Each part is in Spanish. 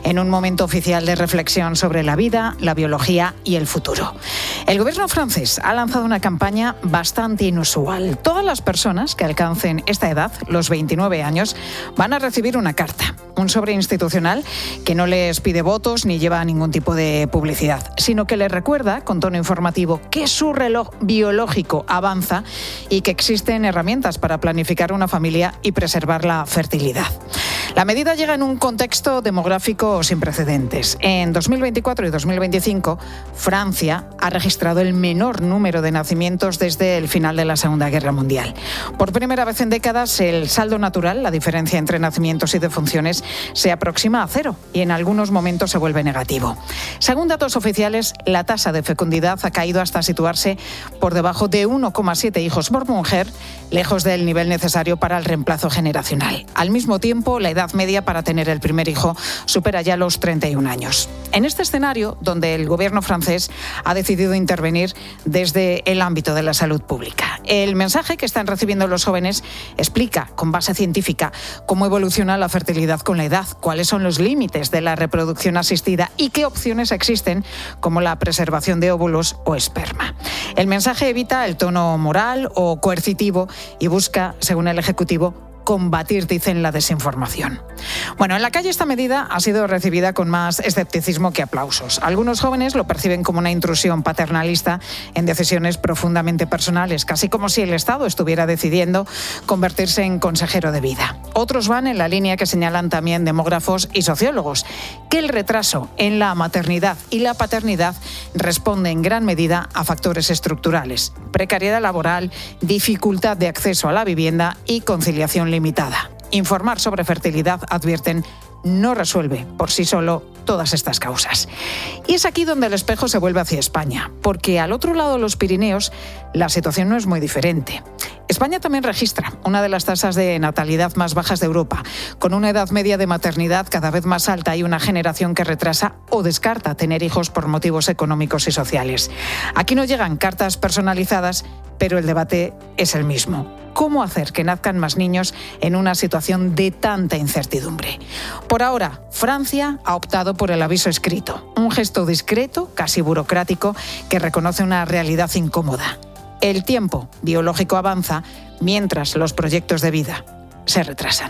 en un momento oficial de reflexión sobre la vida, la biología y el futuro. El gobierno francés ha lanzado una campaña bastante inusual. Todas las personas que alcancen esta edad, los 29 años, van a recibir una carta, un sobre institucional que no les pide votos ni lleva ningún tipo de publicidad, sino que les recuerda, con tono informativo, que su reloj biológico avanza y que existen herramientas para planificar una familia y preservar la fertilidad. La medida llega en un contexto demográfico sin precedentes. En 2024 y 2025, Francia ha registrado el menor número de nacimientos desde el final de la Segunda Guerra Mundial. Por primera vez en décadas, el saldo natural, la diferencia entre nacimientos y defunciones, se aproxima a cero y en algunos momentos se vuelve negativo. Según datos oficiales, la tasa de fecundidad ha caído hasta situarse por debajo de 1,7 hijos por mujer, lejos del nivel necesario para el reemplazo generacional. Al mismo tiempo, la edad media para tener el primer hijo supera ya los 31 años. En este escenario, donde el gobierno francés ha decidido intervenir desde el ámbito de la salud pública, el mensaje que están recibiendo los jóvenes explica, con base científica, cómo evoluciona la fertilidad con la edad, cuáles son los límites de la reproducción asistida y qué opciones existen, como la preservación de óvulos o esperma. El mensaje evita el tono moral o coercitivo y busca, según el Ejecutivo, combatir, dicen, la desinformación. Bueno, en la calle esta medida ha sido recibida con más escepticismo que aplausos. Algunos jóvenes lo perciben como una intrusión paternalista en decisiones profundamente personales, casi como si el Estado estuviera decidiendo convertirse en consejero de vida. Otros van en la línea que señalan también demógrafos y sociólogos, que el retraso en la maternidad y la paternidad responde en gran medida a factores estructurales: precariedad laboral, dificultad de acceso a la vivienda y conciliación limitada. Informar sobre fertilidad, advierten, no resuelve por sí solo todas estas causas. Y es aquí donde el espejo se vuelve hacia España, porque al otro lado de los Pirineos la situación no es muy diferente. España también registra una de las tasas de natalidad más bajas de Europa, con una edad media de maternidad cada vez más alta y una generación que retrasa o descarta tener hijos por motivos económicos y sociales. Aquí no llegan cartas personalizadas, pero el debate es el mismo: ¿cómo hacer que nazcan más niños en una situación de tanta incertidumbre? Por ahora, Francia ha optado por el aviso escrito, un gesto discreto, casi burocrático, que reconoce una realidad incómoda. El tiempo biológico avanza mientras los proyectos de vida se retrasan.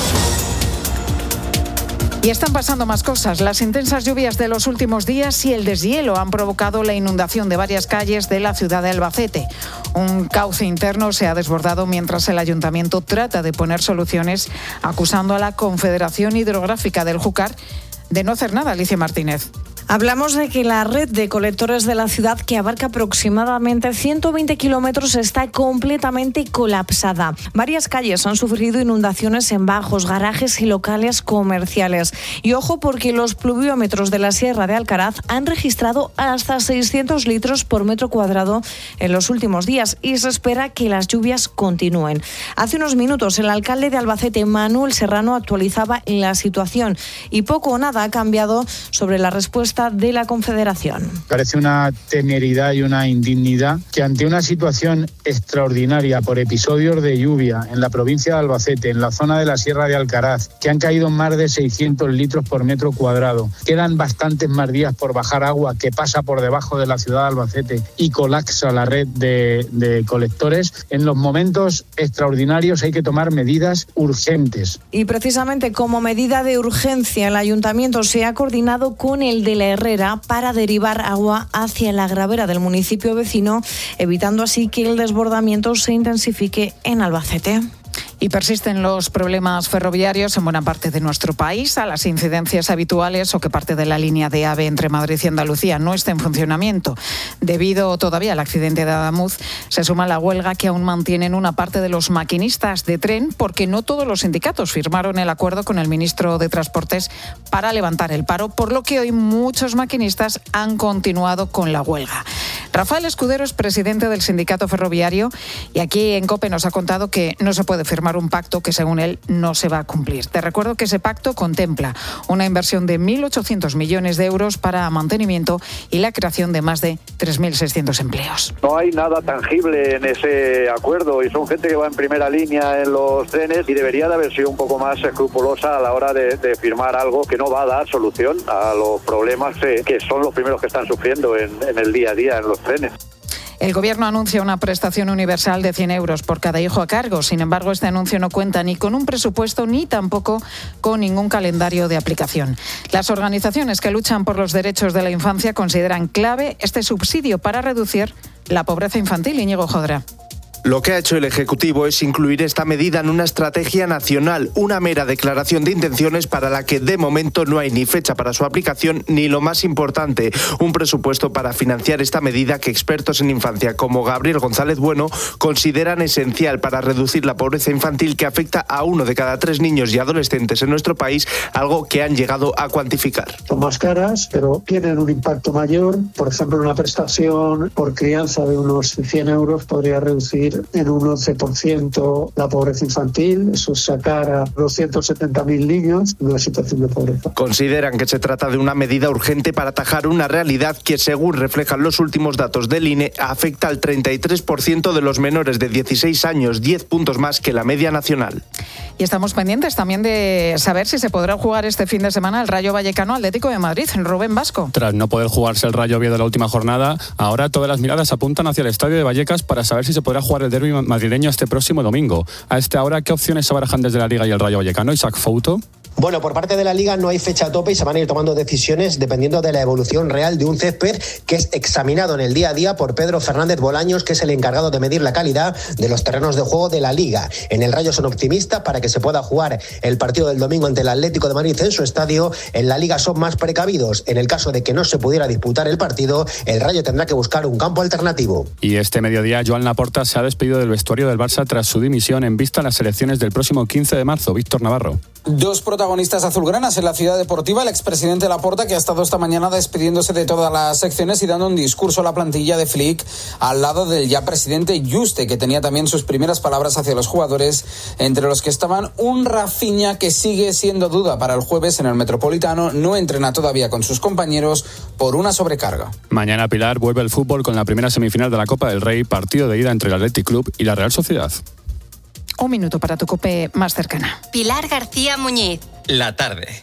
Y están pasando más cosas. Las intensas lluvias de los últimos días y el deshielo han provocado la inundación de varias calles de la ciudad de Albacete. Un cauce interno se ha desbordado mientras el ayuntamiento trata de poner soluciones, acusando a la Confederación Hidrográfica del Júcar de no hacer nada. Alicia Martínez. Hablamos de que la red de colectores de la ciudad, que abarca aproximadamente 120 kilómetros, está completamente colapsada. Varias calles han sufrido inundaciones en bajos, garajes y locales comerciales. Y ojo, porque los pluviómetros de la Sierra de Alcaraz han registrado hasta 600 litros por metro cuadrado en los últimos días y se espera que las lluvias continúen. Hace unos minutos el alcalde de Albacete, Manuel Serrano, actualizaba la situación y poco o nada ha cambiado sobre la respuesta de la Confederación. Parece una temeridad y una indignidad que ante una situación extraordinaria por episodios de lluvia en la provincia de Albacete, en la zona de la Sierra de Alcaraz, que han caído más de 600 litros por metro cuadrado, quedan bastantes más días por bajar agua que pasa por debajo de la ciudad de Albacete y colapsa la red de colectores. En los momentos extraordinarios hay que tomar medidas urgentes. Y precisamente como medida de urgencia, el ayuntamiento se ha coordinado con el de la Herrera para derivar agua hacia la gravera del municipio vecino, evitando así que el desbordamiento se intensifique en Albacete. Y persisten los problemas ferroviarios en buena parte de nuestro país. A las incidencias habituales o que parte de la línea de AVE entre Madrid y Andalucía no esté en funcionamiento debido todavía al accidente de Adamuz, se suma la huelga que aún mantienen una parte de los maquinistas de tren, porque no todos los sindicatos firmaron el acuerdo con el ministro de Transportes para levantar el paro, por lo que hoy muchos maquinistas han continuado con la huelga. Rafael Escudero es presidente del sindicato ferroviario y aquí en COPE nos ha contado que no se puede firmar un pacto que según él no se va a cumplir. Te recuerdo que ese pacto contempla una inversión de 1.800 millones de euros para mantenimiento y la creación de más de 3.600 empleos. No hay nada tangible en ese acuerdo y son gente que va en primera línea en los trenes y debería de haber sido un poco más escrupulosa a la hora de firmar algo que no va a dar solución a los problemas que son los primeros que están sufriendo en el día a día en los trenes. El Gobierno anuncia una prestación universal de 100 euros por cada hijo a cargo. Sin embargo, este anuncio no cuenta ni con un presupuesto ni tampoco con ningún calendario de aplicación. Las organizaciones que luchan por los derechos de la infancia consideran clave este subsidio para reducir la pobreza infantil. Íñigo Jodra. Lo que ha hecho el Ejecutivo es incluir esta medida en una estrategia nacional, una mera declaración de intenciones para la que de momento no hay ni fecha para su aplicación ni, lo más importante, un presupuesto para financiar esta medida que expertos en infancia como Gabriel González Bueno consideran esencial para reducir la pobreza infantil que afecta a 1 de cada 3 niños y adolescentes en nuestro país, algo que han llegado a cuantificar. Son más caras, pero tienen un impacto mayor. Por ejemplo, una prestación por crianza de unos 100 euros podría reducir en un 11% la pobreza infantil, eso es sacar a 270.000 niños en una situación de pobreza. Consideran que se trata de una medida urgente para atajar una realidad que, según reflejan los últimos datos del INE, afecta al 33% de los menores de 16 años, 10 puntos más que la media nacional. Y estamos pendientes también de saber si se podrá jugar este fin de semana el Rayo Vallecano Atlético de Madrid. Rubén Vasco. Tras no poder jugarse el Rayo Oviedo de la última jornada, ahora todas las miradas apuntan hacia el estadio de Vallecas para saber si se podrá jugar el derbi madrileño este próximo domingo. A esta hora, ¿qué opciones se barajan desde la Liga y el Rayo Vallecano? Isaac Fouto. Bueno, por parte de la Liga no hay fecha a tope y se van a ir tomando decisiones dependiendo de la evolución real de un césped que es examinado en el día a día por Pedro Fernández Bolaños, que es el encargado de medir la calidad de los terrenos de juego de la Liga. En el Rayo son optimistas para que se pueda jugar el partido del domingo ante el Atlético de Madrid en su estadio. En la Liga son más precavidos. En el caso de que no se pudiera disputar el partido, el Rayo tendrá que buscar un campo alternativo. Y este mediodía, Joan Laporta se ha despedido del vestuario del Barça tras su dimisión en vista a las elecciones del próximo 15 de marzo. Víctor Navarro. Dos protagonistas azulgranas en la ciudad deportiva, el expresidente Laporta, que ha estado esta mañana despidiéndose de todas las secciones y dando un discurso a la plantilla de Flick al lado del ya presidente Yuste, que tenía también sus primeras palabras hacia los jugadores, entre los que estaban un Rafinha que sigue siendo duda para el jueves en el Metropolitano, no entrena todavía con sus compañeros por una sobrecarga. Mañana, Pilar, vuelve el fútbol con la primera semifinal de la Copa del Rey, partido de ida entre el Athletic Club y la Real Sociedad. Un minuto para tu COPE más cercana. Pilar García Muñiz. La tarde.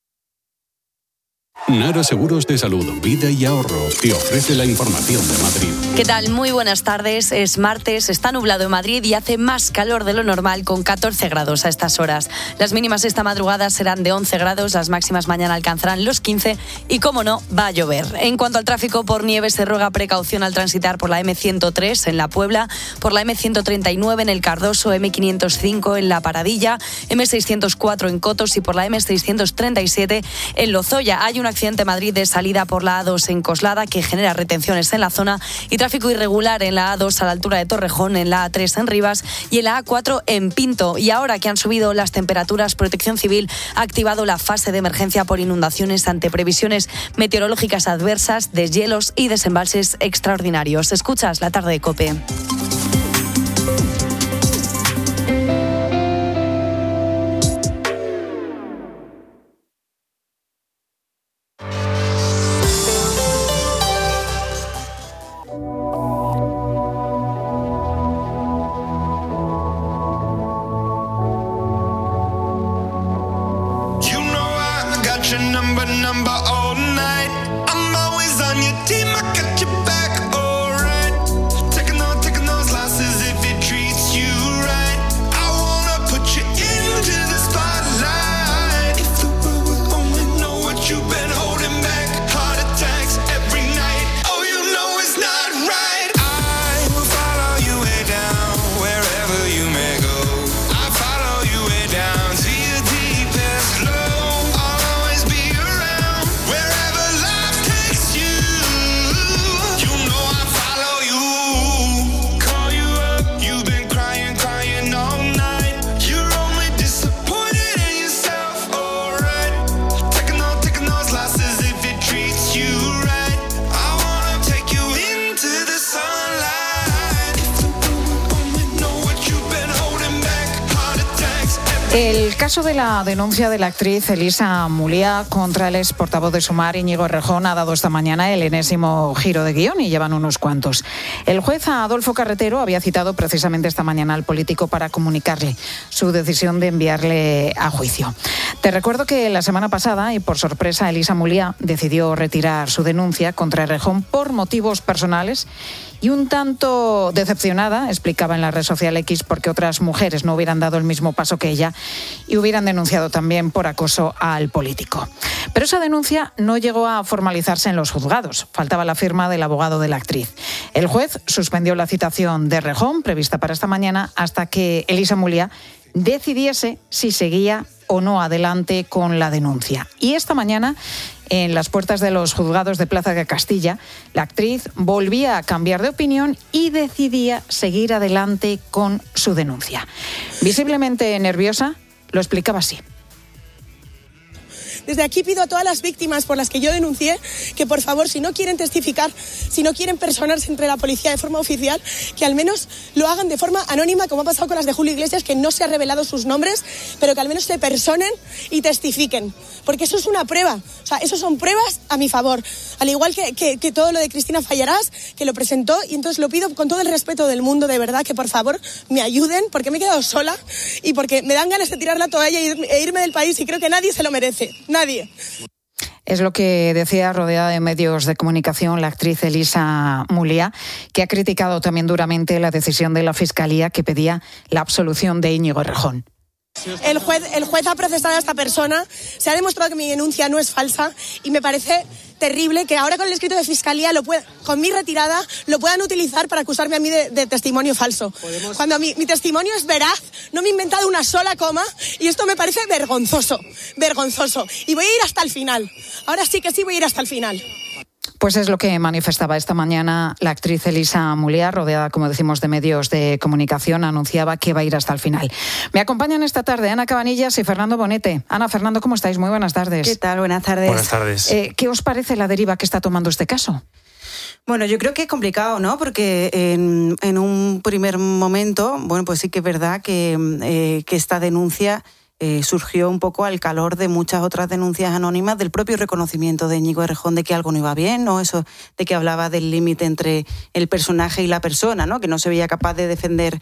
Nara Seguros de Salud, Vida y Ahorro te ofrece la información de Madrid. ¿Qué tal? Muy buenas tardes. Es martes, está nublado en Madrid y hace más calor de lo normal con 14 grados a estas horas. Las mínimas esta madrugada serán de 11 grados, las máximas mañana alcanzarán los 15 y, como no, va a llover. En cuanto al tráfico por nieve, se ruega precaución al transitar por la M103 en La Puebla, por la M139 en el Cardoso, M505 en La Paradilla, M604 en Cotos y por la M637 en Lozoya. Hay un accidente en Madrid de salida por la A2 en Coslada que genera retenciones en la zona y tráfico irregular en la A2 a la altura de Torrejón, en la A3 en Rivas y en la A4 en Pinto. Y ahora que han subido las temperaturas, Protección Civil ha activado la fase de emergencia por inundaciones ante previsiones meteorológicas adversas, deshielos y desembalses extraordinarios. Escuchas La Tarde de COPE. El caso de la denuncia de la actriz Elisa Mulía contra el ex portavoz de Sumar, Íñigo Errejón, ha dado esta mañana el enésimo giro de guión y llevan unos cuantos. El juez Adolfo Carretero había citado precisamente esta mañana al político para comunicarle su decisión de enviarle a juicio. Te recuerdo que la semana pasada, y por sorpresa, Elisa Mulía decidió retirar su denuncia contra Errejón por motivos personales y un tanto decepcionada, explicaba en la red social X, porque otras mujeres no hubieran dado el mismo paso que ella y hubieran denunciado también por acoso al político. Pero esa denuncia no llegó a formalizarse en los juzgados. Faltaba la firma del abogado de la actriz. El juez suspendió la citación de Errejón, prevista para esta mañana, hasta que Elisa Mulía decidiese si seguía o no adelante con la denuncia. Y esta mañana, en las puertas de los juzgados de Plaza de Castilla, la actriz volvía a cambiar de opinión y decidía seguir adelante con su denuncia. Visiblemente nerviosa, lo explicaba así. Desde aquí pido a todas las víctimas por las que yo denuncié que, por favor, si no quieren testificar, si no quieren personarse entre la policía de forma oficial, que al menos lo hagan de forma anónima, como ha pasado con las de Julio Iglesias, que no se ha revelado sus nombres, pero que al menos se personen y testifiquen. Porque eso es una prueba. O sea, eso son pruebas a mi favor. Al igual que todo lo de Cristina Fallarás, que lo presentó, y entonces lo pido con todo el respeto del mundo, de verdad, que por favor me ayuden, porque me he quedado sola y porque me dan ganas de tirar la toalla e irme del país, y creo que nadie se lo merece. Nadie. Es lo que decía, rodeada de medios de comunicación, la actriz Elisa Mulía, que ha criticado también duramente la decisión de la Fiscalía que pedía la absolución de Íñigo Errejón. El juez ha procesado a esta persona, se ha demostrado que mi denuncia no es falsa y me parece terrible que ahora con el escrito de Fiscalía, con mi retirada, lo puedan utilizar para acusarme a mí de testimonio falso. Cuando mi testimonio es veraz, no me he inventado una sola coma y esto me parece vergonzoso, vergonzoso. Y voy a ir hasta el final. Ahora sí que sí voy a ir hasta el final. Pues es lo que manifestaba esta mañana la actriz Elisa Mulía, rodeada, como decimos, de medios de comunicación, anunciaba que va a ir hasta el final. Me acompañan esta tarde Ana Cabanillas y Fernando Bonete. Ana, Fernando, ¿cómo estáis? Muy buenas tardes. ¿Qué tal? Buenas tardes. Buenas tardes. ¿Qué os parece la deriva que está tomando este caso? Bueno, yo creo que es complicado, ¿no? Porque en un primer momento, bueno, pues sí que es verdad que esta denuncia surgió un poco al calor de muchas otras denuncias anónimas, del propio reconocimiento de Íñigo Errejón de que algo no iba bien, ¿no? Eso de que hablaba del límite entre el personaje y la persona, ¿no? Que no se veía capaz de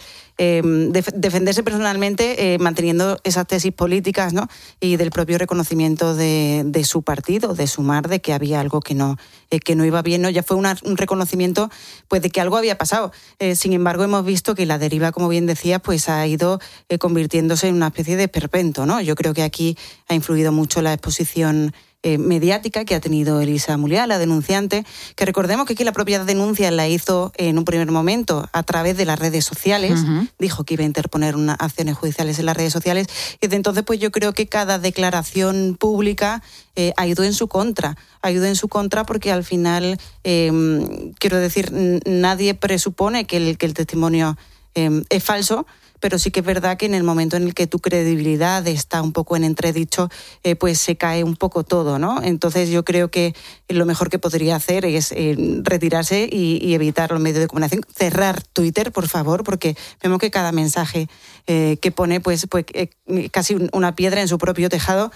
defenderse personalmente manteniendo esas tesis políticas, ¿no? Y del propio reconocimiento de su partido, de Sumar, de que había algo que no iba bien, ¿no? Ya fue un reconocimiento, pues, de que algo había pasado. Sin embargo, hemos visto que la deriva, como bien decía, pues ha ido convirtiéndose en una especie de esperpento, ¿no? Yo creo que aquí ha influido mucho la exposición mediática que ha tenido Elisa Mulía, la denunciante, que recordemos que aquí la propia denuncia la hizo en un primer momento a través de las redes sociales, dijo que iba a interponer unas acciones judiciales en las redes sociales, y desde entonces pues yo creo que cada declaración pública ha ido en su contra porque al final, quiero decir, nadie presupone que el testimonio es falso, pero sí que es verdad que en el momento en el que tu credibilidad está un poco en entredicho, pues se cae un poco todo, ¿no? Entonces yo creo que lo mejor que podría hacer es retirarse y evitar los medios de comunicación, cerrar Twitter, por favor, porque vemos que cada mensaje que pone, pues casi una piedra en su propio tejado,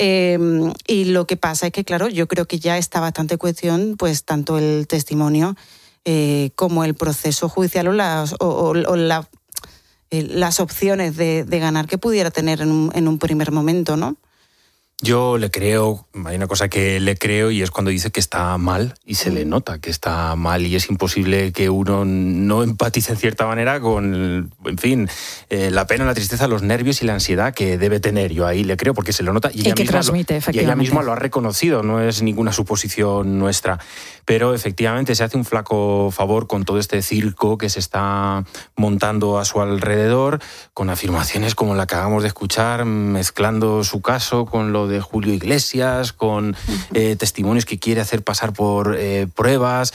y lo que pasa es que, claro, yo creo que ya está bastante cuestión, pues tanto el testimonio como el proceso judicial o las opciones de ganar que pudiera tener en un primer momento, ¿no? Yo le creo, hay una cosa que le creo y es cuando dice que está mal y se le nota que está mal y es imposible que uno no empatice en cierta manera con, en fin, la pena, la tristeza, los nervios y la ansiedad que debe tener. Yo ahí le creo porque se lo nota y ella, ella misma lo ha reconocido, no es ninguna suposición nuestra. Pero efectivamente se hace un flaco favor con todo este circo que se está montando a su alrededor, con afirmaciones como la que acabamos de escuchar, mezclando su caso con lo de Julio Iglesias, con testimonios que quiere hacer pasar por pruebas.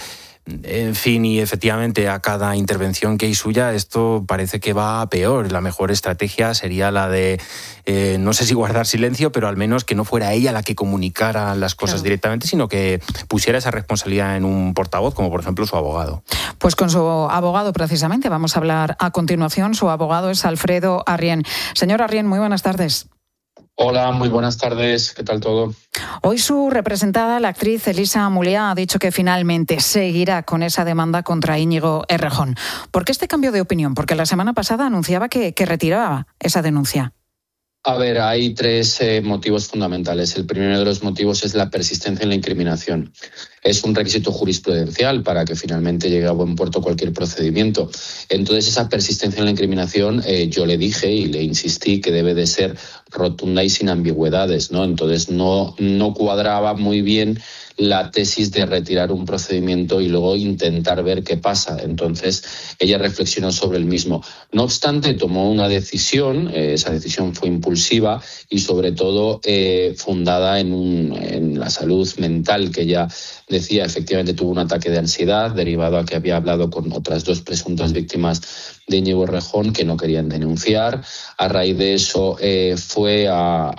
En fin, y efectivamente a cada intervención que hay suya esto parece que va a peor. La mejor estrategia sería la de, no sé si guardar silencio, pero al menos que no fuera ella la que comunicara las cosas directamente, sino que pusiera esa responsabilidad en un portavoz, como por ejemplo su abogado. Pues con su abogado precisamente vamos a hablar a continuación. Su abogado es Alfredo Arrién. Señor Arrién, muy buenas tardes. Hola, muy buenas tardes. ¿Qué tal todo? Hoy su representada, la actriz Elisa Muliá, ha dicho que finalmente seguirá con esa demanda contra Íñigo Errejón. ¿Por qué este cambio de opinión? Porque la semana pasada anunciaba que retiraba esa denuncia. A ver, hay tres motivos fundamentales. El primero de los motivos es la persistencia en la incriminación. Es un requisito jurisprudencial para que finalmente llegue a buen puerto cualquier procedimiento. Entonces, esa persistencia en la incriminación, yo le dije y le insistí que debe de ser rotunda y sin ambigüedades, ¿no? Entonces, no cuadraba muy bien la tesis de retirar un procedimiento y luego intentar ver qué pasa. Entonces, ella reflexionó sobre el mismo. No obstante, tomó una decisión, esa decisión fue impulsiva y sobre todo fundada en la salud mental, que ella decía efectivamente tuvo un ataque de ansiedad derivado a que había hablado con otras dos presuntas víctimas de Íñigo Errejón que no querían denunciar. A raíz de eso fue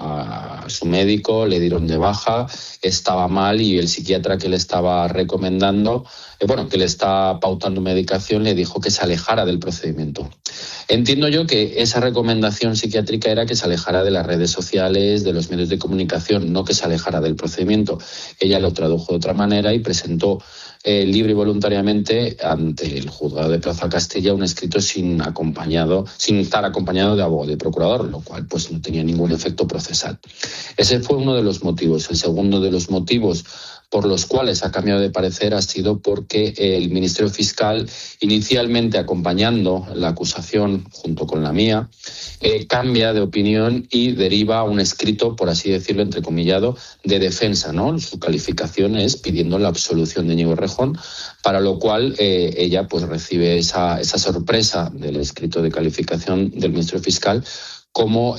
a su médico, le dieron de baja, estaba mal y el psiquiatra que le estaba recomendando, que le está pautando medicación, le dijo que se alejara del procedimiento. Entiendo yo que esa recomendación psiquiátrica era que se alejara de las redes sociales, de los medios de comunicación, no que se alejara del procedimiento. Ella lo tradujo de otra manera y presentó libre y voluntariamente ante el juzgado de Plaza Castilla un escrito sin estar acompañado de abogado y procurador, lo cual pues no tenía ningún efecto procesal. Ese fue uno de los motivos. El segundo de los motivos por los cuales ha cambiado de parecer ha sido porque el Ministerio Fiscal, inicialmente acompañando la acusación junto con la mía, cambia de opinión y deriva un escrito, por así decirlo, entrecomillado, de defensa, ¿no? Su calificación es pidiendo la absolución de Íñigo Errejón, para lo cual ella pues recibe esa sorpresa del escrito de calificación del Ministerio Fiscal como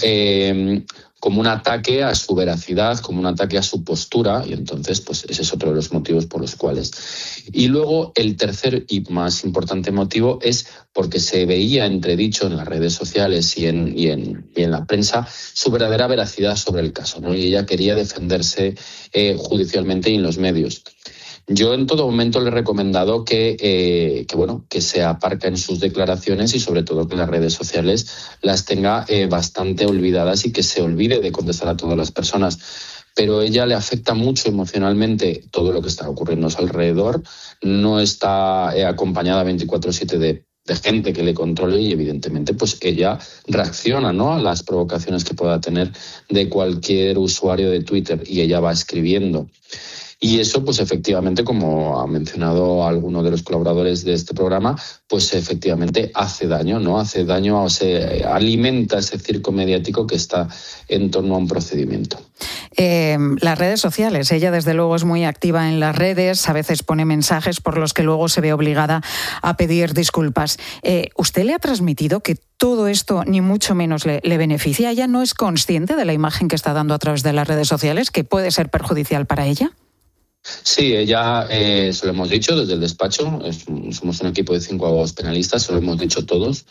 un ataque a su veracidad, como un ataque a su postura, y entonces pues ese es otro de los motivos por los cuales. Y luego el tercer y más importante motivo es porque se veía entredicho en las redes sociales y en la prensa su verdadera veracidad sobre el caso, ¿no? Y ella quería defenderse judicialmente y en los medios. Yo en todo momento le he recomendado que se aparque en sus declaraciones y sobre todo que las redes sociales las tenga bastante olvidadas y que se olvide de contestar a todas las personas. Pero a ella le afecta mucho emocionalmente todo lo que está ocurriendo a su alrededor. No está acompañada 24/7 de gente que le controle y evidentemente pues ella reacciona, ¿no?, a las provocaciones que pueda tener de cualquier usuario de Twitter y ella va escribiendo. Y eso, pues efectivamente, como ha mencionado alguno de los colaboradores de este programa, pues efectivamente hace daño, ¿no? Hace daño, se alimenta ese circo mediático que está en torno a un procedimiento. Las redes sociales, ella desde luego es muy activa en las redes, a veces pone mensajes por los que luego se ve obligada a pedir disculpas. ¿Usted le ha transmitido que todo esto ni mucho menos le beneficia? ¿Ella no es consciente de la imagen que está dando a través de las redes sociales, que puede ser perjudicial para ella? Sí, ella, se lo hemos dicho desde el despacho, somos un equipo de 5 abogados penalistas, se lo hemos dicho todos.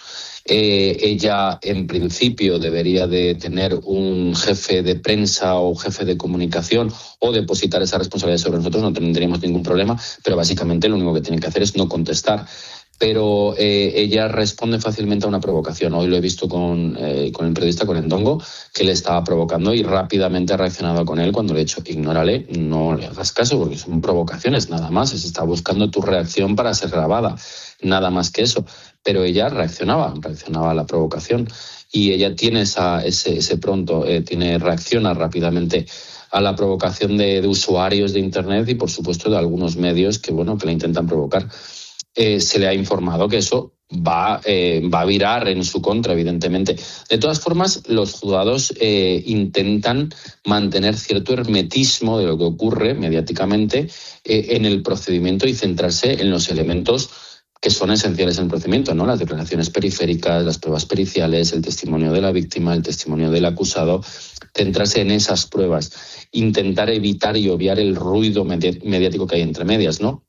Ella, en principio, debería de tener un jefe de prensa o jefe de comunicación o depositar esa responsabilidad sobre nosotros, no tendríamos ningún problema, pero básicamente lo único que tiene que hacer es no contestar. Pero ella responde fácilmente a una provocación. Hoy lo he visto con el periodista, con Ndongo, que le estaba provocando y rápidamente ha reaccionado con él cuando le he dicho, ignórale, no le hagas caso porque son provocaciones, nada más. Se está buscando tu reacción para ser grabada, nada más que eso. Pero ella reaccionaba a la provocación y ella tiene ese pronto, reacciona rápidamente a la provocación de usuarios de Internet y, por supuesto, de algunos medios que la intentan provocar. Se le ha informado que eso va a virar en su contra, evidentemente. De todas formas, los juzgados intentan mantener cierto hermetismo de lo que ocurre mediáticamente en el procedimiento y centrarse en los elementos que son esenciales en el procedimiento, ¿no? Las declaraciones periféricas, las pruebas periciales, el testimonio de la víctima, el testimonio del acusado, centrarse en esas pruebas, intentar evitar y obviar el ruido mediático que hay entre medias, ¿no?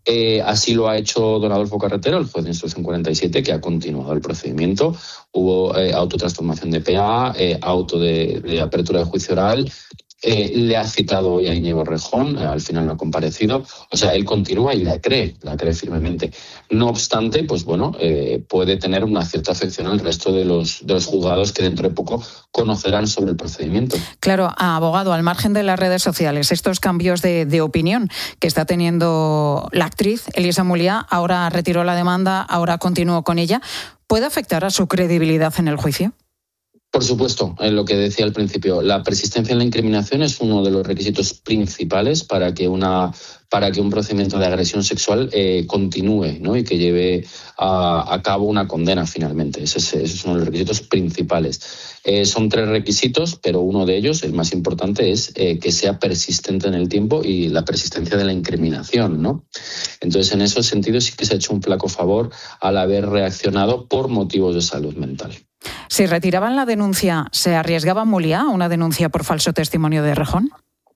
Así lo ha hecho don Adolfo Carretero, el juez de instrucción 47, que ha continuado el procedimiento. Hubo autotransformación de PA, auto de apertura de juicio oral. Le ha citado hoy a Íñigo Errejón, al final no ha comparecido. O sea, él continúa y la cree firmemente. No obstante, pues bueno, puede tener una cierta afección al resto de los juzgados que dentro de poco conocerán sobre el procedimiento. Claro, abogado, al margen de las redes sociales, estos cambios de opinión que está teniendo la actriz Elisa Mulliá, ahora retiró la demanda, ahora continuó con ella, ¿puede afectar a su credibilidad en el juicio? Por supuesto, en lo que decía al principio, la persistencia en la incriminación es uno de los requisitos principales para que un procedimiento de agresión sexual continúe, ¿no? Y que lleve a cabo una condena finalmente. Ese es uno de los requisitos principales. Son 3 requisitos, pero uno de ellos, el más importante, es que sea persistente en el tiempo y la persistencia de la incriminación, ¿no? Entonces, en esos sentidos sí que se ha hecho un flaco favor al haber reaccionado por motivos de salud mental. Si retiraban la denuncia, ¿se arriesgaba Mulliá a una denuncia por falso testimonio de Errejón?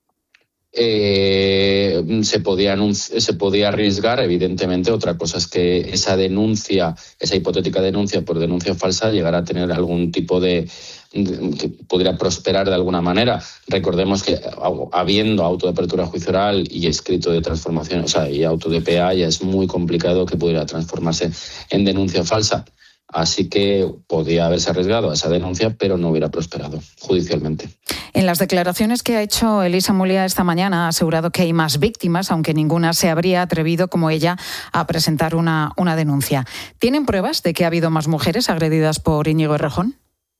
Se podía arriesgar, evidentemente. Otra cosa es que esa hipotética denuncia por denuncia falsa llegara a tener algún tipo que pudiera prosperar de alguna manera. Recordemos que habiendo auto de apertura de juicio oral y escrito de transformación, y auto de PA, ya es muy complicado que pudiera transformarse en denuncia falsa. Así que podía haberse arriesgado a esa denuncia, pero no hubiera prosperado judicialmente. En las declaraciones que ha hecho Elisa Mulliá esta mañana ha asegurado que hay más víctimas, aunque ninguna se habría atrevido como ella a presentar una denuncia. ¿Tienen pruebas de que ha habido más mujeres agredidas por Íñigo Errejón?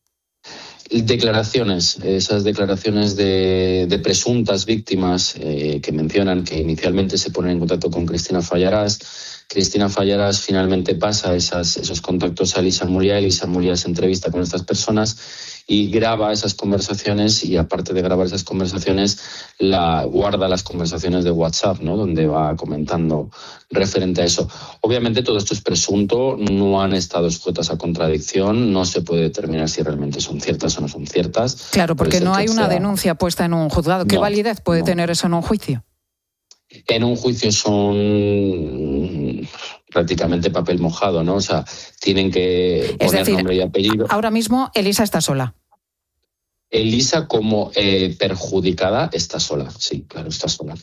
Esas declaraciones de presuntas víctimas que mencionan que inicialmente se ponen en contacto con Cristina Fallarás. Cristina Fallarás finalmente pasa esos contactos a Elisa Mulliá. Elisa Mulliá se entrevista con estas personas y graba esas conversaciones, y aparte de grabar esas conversaciones, guarda las conversaciones de WhatsApp, ¿no? Donde va comentando referente a eso. Obviamente todo esto es presunto, no han estado sujetas a contradicción, no se puede determinar si realmente son ciertas o no son ciertas. Claro, porque no hay una denuncia puesta en un juzgado. ¿Qué validez puede tener eso en un juicio? En un juicio son prácticamente papel mojado, ¿no? O sea, tienen que poner nombre y apellido. Ahora mismo Elisa está sola. Elisa como perjudicada está sola, sí, claro, está sola.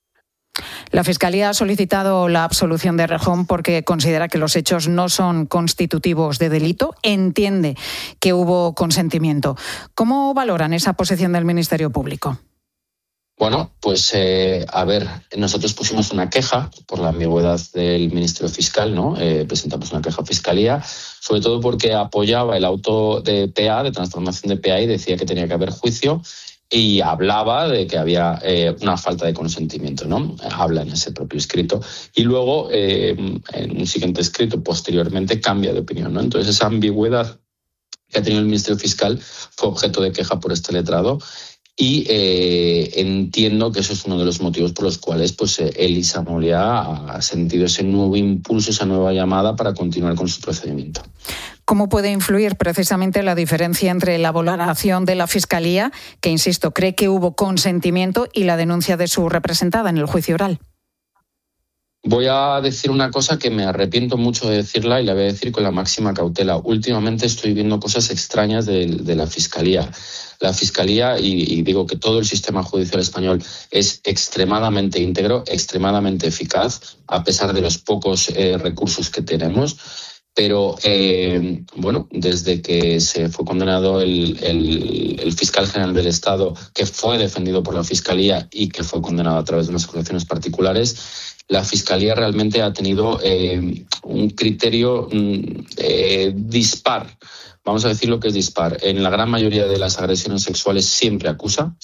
La Fiscalía ha solicitado la absolución de Errejón porque considera que los hechos no son constitutivos de delito. Entiende que hubo consentimiento. ¿Cómo valoran esa posición del Ministerio Público? Bueno, pues nosotros pusimos una queja por la ambigüedad del Ministerio Fiscal, ¿no? Presentamos una queja a Fiscalía, sobre todo porque apoyaba el auto de PA, de transformación de PA, y decía que tenía que haber juicio, y hablaba de que había una falta de consentimiento, ¿no? Habla en ese propio escrito. Y luego, en un siguiente escrito, posteriormente, cambia de opinión, ¿no? Entonces, esa ambigüedad que ha tenido el Ministerio Fiscal fue objeto de queja por este letrado. Y entiendo que eso es uno de los motivos por los cuales pues Elisa Mulliá ha sentido ese nuevo impulso, esa nueva llamada para continuar con su procedimiento. ¿Cómo puede influir precisamente la diferencia entre la valoración de la Fiscalía, que, insisto, cree que hubo consentimiento, y la denuncia de su representada en el juicio oral? Voy a decir una cosa que me arrepiento mucho de decirla, y la voy a decir con la máxima cautela. Últimamente estoy viendo cosas extrañas de la Fiscalía. La Fiscalía, y digo que todo el sistema judicial español es extremadamente íntegro, extremadamente eficaz, a pesar de los pocos recursos que tenemos. Pero, desde que se fue condenado el fiscal general del Estado, que fue defendido por la Fiscalía y que fue condenado a través de unas acusaciones particulares, la Fiscalía realmente ha tenido un criterio dispar. Vamos a decir lo que es dispar. En la gran mayoría de las agresiones sexuales siempre acusa.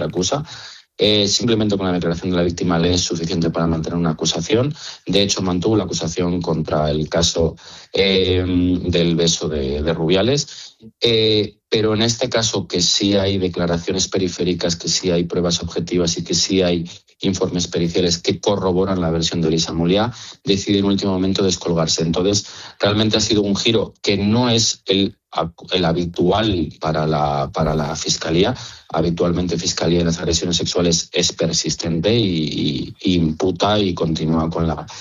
Simplemente con la declaración de la víctima le es suficiente para mantener una acusación. De hecho, mantuvo la acusación contra el caso del beso de Rubiales. Pero en este caso, que sí hay declaraciones periféricas, que sí hay pruebas objetivas y que sí hay informes periciales que corroboran la versión de Elisa Mulliá, decide en último momento descolgarse. Entonces, realmente ha sido un giro que no es el habitual para la Fiscalía. Habitualmente Fiscalía en las agresiones sexuales es persistente y imputa y continúa con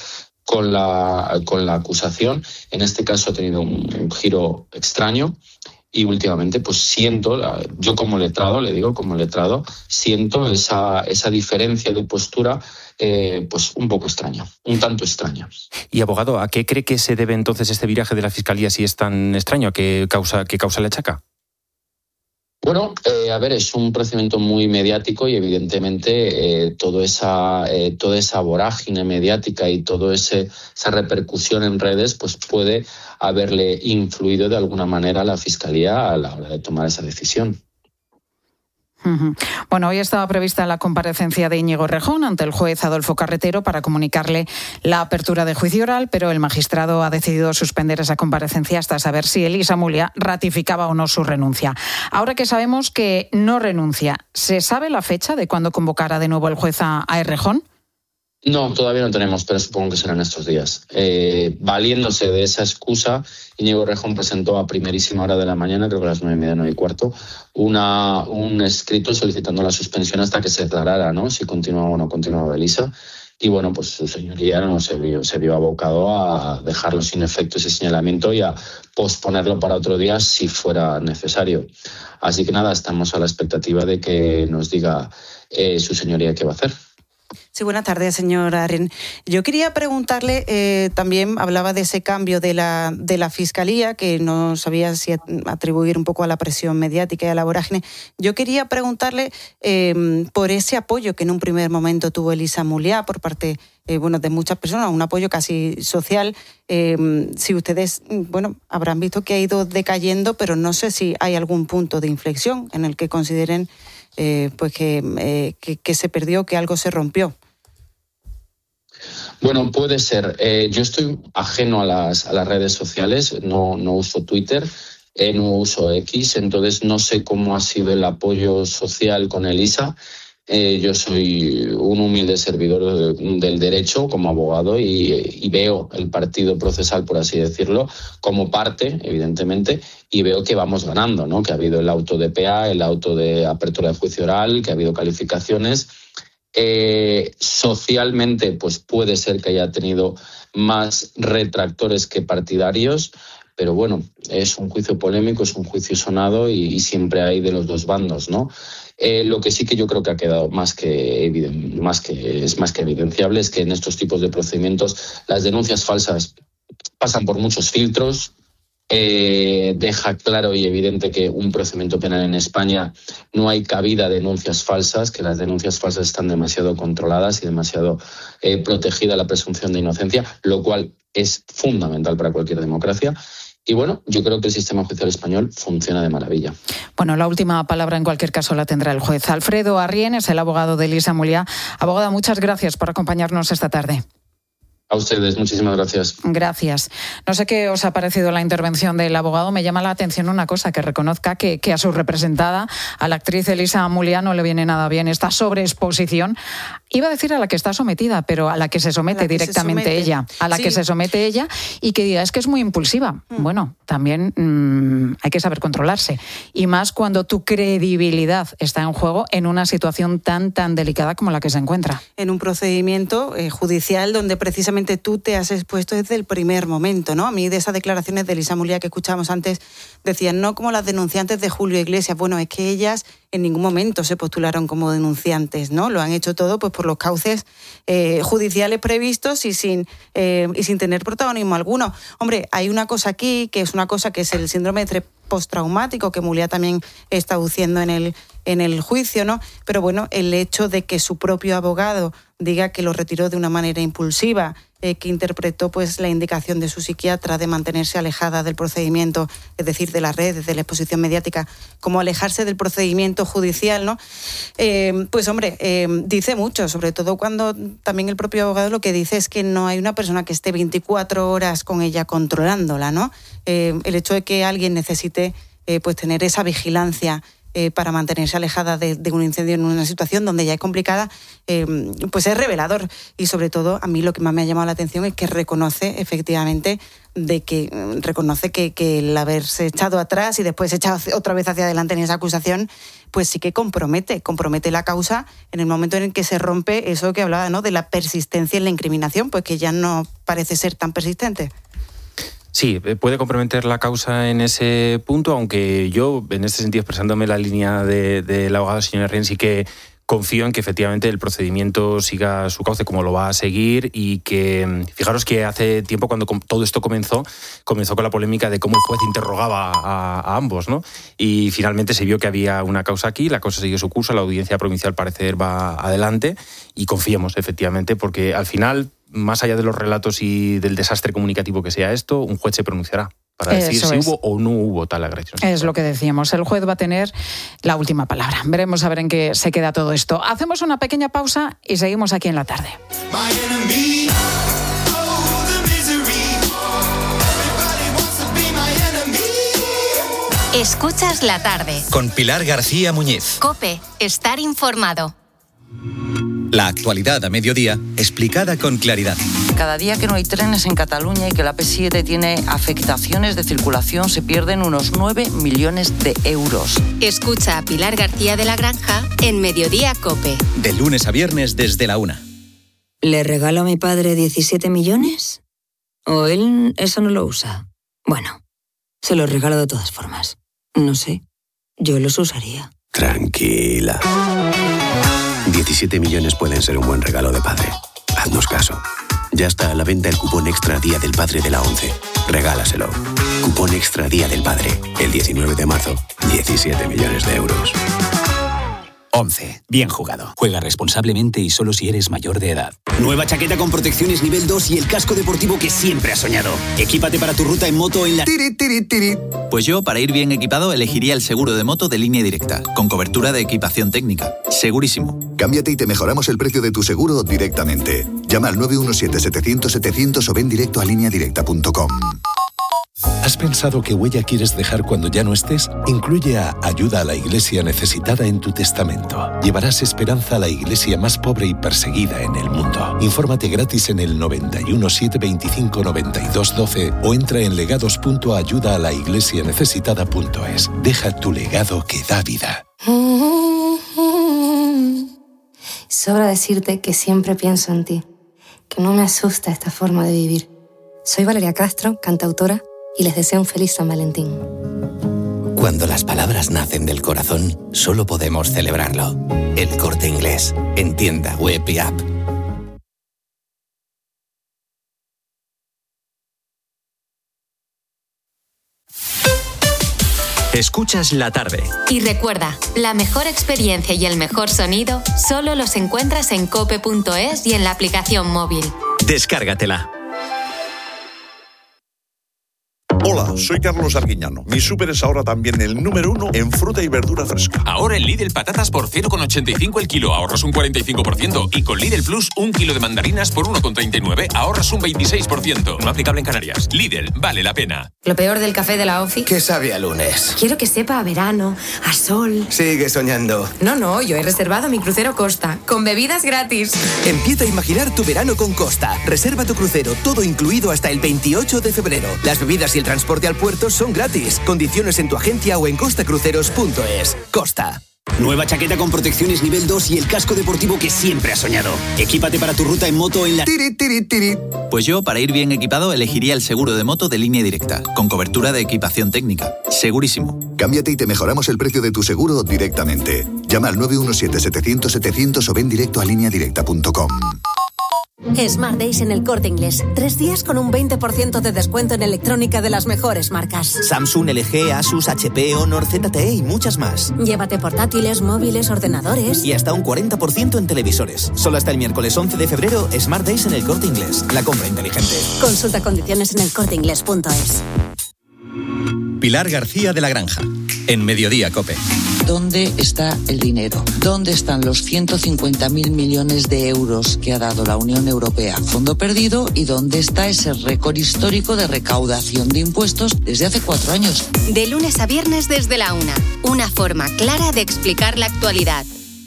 con la acusación. En este caso ha tenido un giro extraño. Y últimamente, pues siento, yo como letrado, siento esa diferencia de postura, pues un poco extraña, un tanto extraña. Y abogado, ¿a qué cree que se debe entonces este viraje de la Fiscalía si es tan extraño? ¿A qué causa le achaca? Bueno, es un procedimiento muy mediático y evidentemente toda esa vorágine mediática y toda esa repercusión en redes pues puede haberle influido de alguna manera a la Fiscalía a la hora de tomar esa decisión. Bueno, hoy estaba prevista la comparecencia de Íñigo Errejón ante el juez Adolfo Carretero para comunicarle la apertura de juicio oral, pero el magistrado ha decidido suspender esa comparecencia hasta saber si Elisa Mulia ratificaba o no su renuncia. Ahora que sabemos que no renuncia, ¿se sabe la fecha de cuándo convocará de nuevo el juez a Errejón? No, todavía no tenemos, pero supongo que serán estos días. Valiéndose de esa excusa, Íñigo Errejón presentó a primerísima hora de la mañana, creo que a las 9:30, 9:15, un escrito solicitando la suspensión hasta que se declarara, ¿no?, si continuaba o no continuaba Elisa. Y bueno, pues su señoría no se vio abocado a dejarlo sin efecto ese señalamiento y a posponerlo para otro día si fuera necesario. Así que nada, estamos a la expectativa de que nos diga su señoría qué va a hacer. Sí, buenas tardes, señor Arren. Yo quería preguntarle, también hablaba de ese cambio de la Fiscalía, que no sabía si atribuir un poco a la presión mediática y a la vorágine. Yo quería preguntarle por ese apoyo que en un primer momento tuvo Elisa Mulia por parte de muchas personas, un apoyo casi social. Si ustedes habrán visto que ha ido decayendo, pero no sé si hay algún punto de inflexión en el que consideren que se perdió, que algo se rompió. Bueno, puede ser. Yo estoy ajeno a las redes sociales, no uso Twitter, no uso X, entonces no sé cómo ha sido el apoyo social con Elisa. Yo soy un humilde servidor del derecho como abogado y veo el partido procesal, por así decirlo, como parte, evidentemente, y veo que vamos ganando, ¿no?, que ha habido el auto de PA, el auto de apertura de juicio oral, que ha habido calificaciones. Socialmente, pues puede ser que haya tenido más retractores que partidarios, pero bueno, es un juicio polémico, es un juicio sonado y siempre hay de los dos bandos, ¿no? Lo que sí que yo creo que ha quedado más que evidenciable es que en estos tipos de procedimientos las denuncias falsas pasan por muchos filtros. Deja claro y evidente que un procedimiento penal en España no hay cabida a denuncias falsas, que las denuncias falsas están demasiado controladas y demasiado protegida la presunción de inocencia, lo cual es fundamental para cualquier democracia. Y bueno, yo creo que el sistema judicial español funciona de maravilla. Bueno, la última palabra en cualquier caso la tendrá el juez. Alfredo Arrién es el abogado de Elisa Mulia. Abogada, muchas gracias por acompañarnos esta tarde. A ustedes, muchísimas gracias. Gracias. No sé qué os ha parecido la intervención del abogado. Me llama la atención una cosa, que reconozca que a su representada, a la actriz Elisa Mulia, no le viene nada bien esta sobreexposición. Iba a decir a la que está sometida, pero a la que se somete directamente ella. A la que se somete ella y que diga, es que es muy impulsiva. Bueno, también hay que saber controlarse. Y más cuando tu credibilidad está en juego en una situación tan delicada como la que se encuentra. En un procedimiento judicial donde precisamente tú te has expuesto desde el primer momento, ¿no? A mí de esas declaraciones de Elisa Mulia que escuchábamos antes decían, no como las denunciantes de Julio Iglesias. Bueno, es que ellas en ningún momento se postularon como denunciantes, ¿no? Lo han hecho todo pues por los cauces judiciales previstos y sin tener protagonismo alguno. Hombre, hay una cosa aquí que es el síndrome de estrés postraumático que Mulia también está aduciendo en el juicio, ¿no? Pero bueno, el hecho de que su propio abogado diga que lo retiró de una manera impulsiva, que interpretó pues la indicación de su psiquiatra de mantenerse alejada del procedimiento, es decir, de las redes, de la exposición mediática, como alejarse del procedimiento judicial, ¿no? Pues hombre, dice mucho, sobre todo cuando también el propio abogado lo que dice es que no hay una persona que esté 24 horas con ella controlándola, ¿no? El hecho de que alguien necesite pues tener esa vigilancia para mantenerse alejada de un incendio en una situación donde ya es complicada, pues es revelador. Y sobre todo, a mí lo que más me ha llamado la atención es que reconoce efectivamente que el haberse echado atrás y después echado otra vez hacia adelante en esa acusación, pues sí que compromete la causa en el momento en el que se rompe eso que hablaba, ¿no?, de la persistencia en la incriminación, pues que ya no parece ser tan persistente. Sí, puede comprometer la causa en ese punto, aunque yo, en este sentido, expresándome la línea del abogado señor Herrén, sí que confío en que efectivamente el procedimiento siga su cauce como lo va a seguir y que, fijaros que hace tiempo cuando todo esto comenzó con la polémica de cómo el juez interrogaba a ambos, ¿no? Y finalmente se vio que había una causa aquí, la causa siguió su curso, la audiencia provincial parece va adelante y confiemos efectivamente porque al final, más allá de los relatos y del desastre comunicativo que sea esto, un juez se pronunciará para decir si hubo o no hubo tal agresión. Es lo que decíamos, el juez va a tener la última palabra. Veremos a ver en qué se queda todo esto. Hacemos una pequeña pausa y seguimos aquí en La Tarde. Escuchas La Tarde. Con Pilar García Muñiz. COPE, estar informado. La actualidad a mediodía, explicada con claridad. Cada día que no hay trenes en Cataluña y que la P7 tiene afectaciones de circulación, se pierden unos 9 millones de euros. Escucha a Pilar García de la Granja en Mediodía COPE. De lunes a viernes desde la 1. ¿Le regalo a mi padre 17 millones? ¿O él eso no lo usa? Bueno, se los regalo de todas formas. No sé, yo los usaría. Tranquila. 17 millones pueden ser un buen regalo de padre. Haznos caso. Ya está a la venta el cupón Extra Día del Padre de la 11. Regálaselo. Cupón Extra Día del Padre. El 19 de marzo. 17 millones de euros. 11. Bien jugado. Juega responsablemente y solo si eres mayor de edad. Nueva chaqueta con protecciones nivel 2 y el casco deportivo que siempre has soñado. Equípate para tu ruta en moto en la... Pues yo, para ir bien equipado, elegiría el seguro de moto de Línea Directa, con cobertura de equipación técnica. Segurísimo. Cámbiate y te mejoramos el precio de tu seguro directamente. Llama al 917-700-700 o ven directo a lineadirecta.com. ¿Has pensado qué huella quieres dejar cuando ya no estés? Incluye a Ayuda a la Iglesia Necesitada en tu testamento. Llevarás esperanza a la iglesia más pobre y perseguida en el mundo. Infórmate gratis en el 91 725 92 12 o entra en legados.ayudaalaIglesianecesitada.es. Deja tu legado que da vida. Sobra decirte que siempre pienso en ti, que no me asusta esta forma de vivir. Soy Valeria Castro, cantautora, y les deseo un feliz San Valentín. Cuando las palabras nacen del corazón, solo podemos celebrarlo. El Corte Inglés, en tienda, web y app. Escuchas La Tarde. Y recuerda, la mejor experiencia y el mejor sonido solo los encuentras en cope.es y en la aplicación móvil. Descárgatela. Hola, soy Carlos Arguiñano. Mi súper es ahora también el número 1 en fruta y verdura fresca. Ahora en Lidl patatas por 0,85 el kilo, ahorras un 45%. Y con Lidl Plus, 1 kilo de mandarinas por 1,39, ahorras un 26%. No aplicable en Canarias. Lidl, vale la pena. Lo peor del café de la OFI. Que sabe a lunes. Quiero que sepa a verano, a sol. Sigue soñando. No, yo he reservado mi crucero Costa, con bebidas gratis. Empieza a imaginar tu verano con Costa. Reserva tu crucero, todo incluido hasta el 28 de febrero. Las bebidas y el transporte al puerto son gratis. Condiciones en tu agencia o en costacruceros.es. Costa. Nueva chaqueta con protecciones nivel 2 y el casco deportivo que siempre has soñado. Equípate para tu ruta en moto en la... Pues yo, para ir bien equipado, elegiría el seguro de moto de Línea Directa, con cobertura de equipación técnica. Segurísimo. Cámbiate y te mejoramos el precio de tu seguro directamente. Llama al 917-700-700 o ven directo a lineadirecta.com. Smart Days en el Corte Inglés. 3 días con un 20% de descuento en electrónica de las mejores marcas. Samsung, LG, Asus, HP, Honor, ZTE y muchas más. Llévate portátiles, móviles, ordenadores. Y hasta un 40% en televisores. Solo hasta el miércoles 11 de febrero, Smart Days en el Corte Inglés. La compra inteligente. Consulta condiciones en elcorteinglés.es. Pilar García de la Granja. en Mediodía COPE. ¿Dónde está el dinero? ¿Dónde están los 150.000 millones de euros que ha dado la Unión Europea a fondo perdido? ¿Y dónde está ese récord histórico de recaudación de impuestos desde hace 4 años? De lunes a viernes desde la 1. Una forma clara de explicar la actualidad.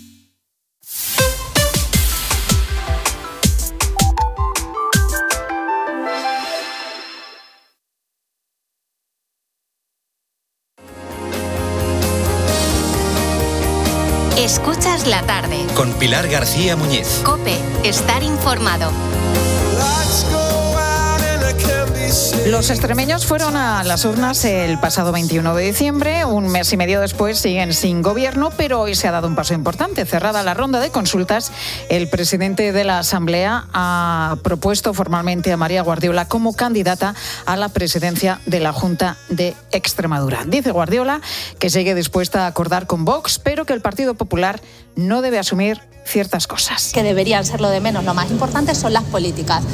Escuchas la tarde. Con Pilar García Muñiz. COPE. Estar informado. Los extremeños fueron a las urnas el pasado 21 de diciembre. Un mes y medio después siguen sin gobierno, pero hoy se ha dado un paso importante. Cerrada la ronda de consultas, el presidente de la Asamblea ha propuesto formalmente a María Guardiola como candidata a la presidencia de la Junta de Extremadura. Dice Guardiola que sigue dispuesta a acordar con Vox, pero que el Partido Popular no debe asumir ciertas cosas. Que deberían ser lo de menos. Lo más importante son las políticas.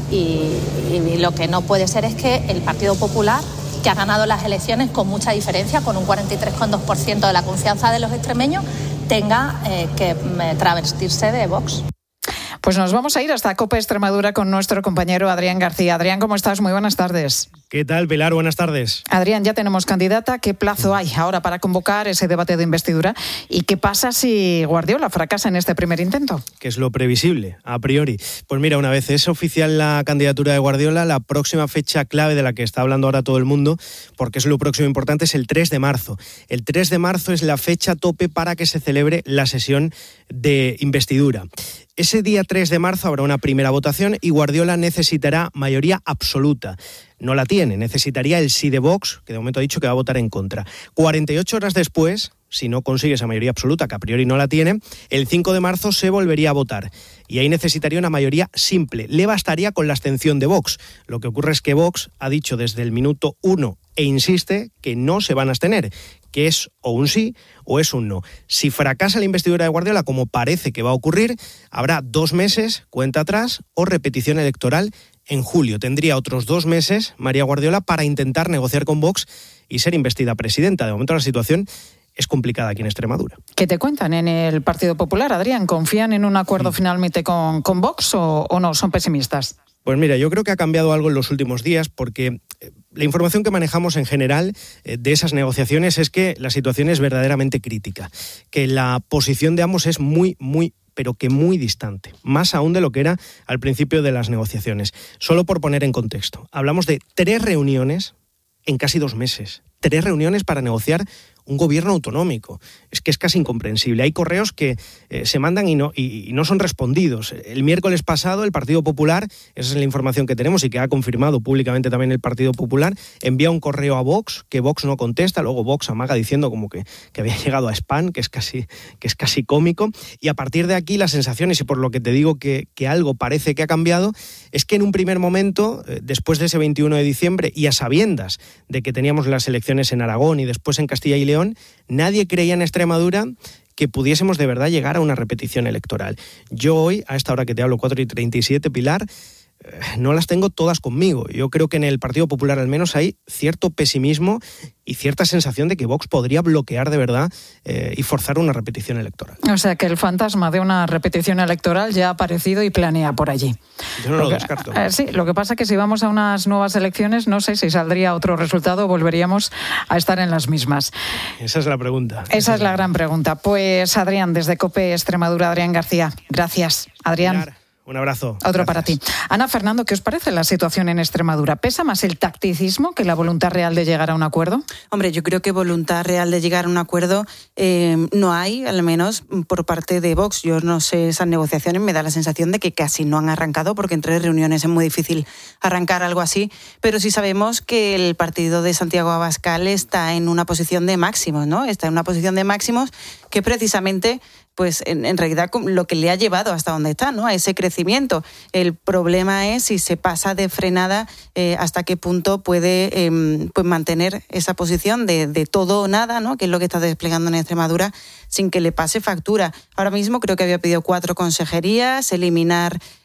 Y lo que no puede ser es que el Partido Popular, que ha ganado las elecciones con mucha diferencia, con un 43,2% de la confianza de los extremeños, tenga que travestirse de Vox. Pues nos vamos a ir hasta COPE Extremadura con nuestro compañero Adrián García. Adrián, ¿cómo estás? Muy buenas tardes. ¿Qué tal, Pilar? Buenas tardes. Adrián, ya tenemos candidata. ¿Qué plazo hay ahora para convocar ese debate de investidura? ¿Y qué pasa si Guardiola fracasa en este primer intento? Que es lo previsible, a priori. Pues mira, una vez es oficial la candidatura de Guardiola, la próxima fecha clave de la que está hablando ahora todo el mundo, porque es lo próximo importante, es el 3 de marzo. El 3 de marzo es la fecha tope para que se celebre la sesión de investidura. Ese día 3 de marzo habrá una primera votación y Guardiola necesitará mayoría absoluta. No la tiene, necesitaría el sí de Vox, que de momento ha dicho que va a votar en contra. 48 horas después, si no consigue esa mayoría absoluta, que a priori no la tiene, el 5 de marzo se volvería a votar. Y ahí necesitaría una mayoría simple. Le bastaría con la abstención de Vox. Lo que ocurre es que Vox ha dicho desde el minuto 1 e insiste que no se van a abstener, que es o un sí o es un no. Si fracasa la investidura de Guardiola, como parece que va a ocurrir, habrá 2 meses, cuenta atrás, o repetición electoral en julio. Tendría otros 2 meses María Guardiola para intentar negociar con Vox y ser investida presidenta. De momento la situación es complicada aquí en Extremadura. ¿Qué te cuentan en el Partido Popular, Adrián? ¿Confían en un acuerdo finalmente con Vox o no? ¿Son pesimistas? Pues mira, yo creo que ha cambiado algo en los últimos días porque la información que manejamos en general de esas negociaciones es que la situación es verdaderamente crítica, que la posición de ambos es muy pero que muy distante, más aún de lo que era al principio de las negociaciones. Solo por poner en contexto, hablamos de 3 reuniones en casi 2 meses, 3 reuniones para negociar un gobierno autonómico. Es que es casi incomprensible. Hay correos que se mandan y no son respondidos. El miércoles pasado el Partido Popular, esa es la información que tenemos y que ha confirmado públicamente también el Partido Popular, envía un correo a Vox, que Vox no contesta, luego Vox amaga diciendo como que había llegado a spam, que es casi cómico, y a partir de aquí las sensaciones, y por lo que te digo que algo parece que ha cambiado, es que en un primer momento, después de ese 21 de diciembre y a sabiendas de que teníamos las elecciones en Aragón y después en Castilla y León, nadie creía en Extremadura que pudiésemos de verdad llegar a una repetición electoral. Yo hoy, a esta hora que te hablo, 4:37, Pilar, no las tengo todas conmigo. Yo creo que en el Partido Popular al menos hay cierto pesimismo y cierta sensación de que Vox podría bloquear de verdad y forzar una repetición electoral. O sea que el fantasma de una repetición electoral ya ha aparecido y planea por allí. Yo no lo descarto. Sí, lo que pasa es que si vamos a unas nuevas elecciones, no sé si saldría otro resultado o volveríamos a estar en las mismas. Esa es la pregunta. Esa es la gran pregunta. Pues Adrián, desde COPE Extremadura, Adrián García. Gracias, Adrián. Pilar, un abrazo. Otro Gracias. para ti. Ana, Fernando, ¿qué os parece la situación en Extremadura? ¿Pesa más el tacticismo que la voluntad real de llegar a un acuerdo? Hombre, yo creo que voluntad real de llegar a un acuerdo no hay, al menos por parte de Vox. Yo no sé, esas negociaciones me da la sensación de que casi no han arrancado, porque en 3 reuniones es muy difícil arrancar algo así, pero sí sabemos que el partido de Santiago Abascal está en una posición de máximos, ¿no? Está en una posición de máximos que precisamente, pues en realidad lo que le ha llevado hasta donde está, ¿no? A ese crecimiento. El problema es si se pasa de frenada, hasta qué punto puede pues mantener esa posición de todo o nada, ¿no? Que es lo que está desplegando en Extremadura, sin que le pase factura. Ahora mismo creo que había pedido 4 consejerías, eliminar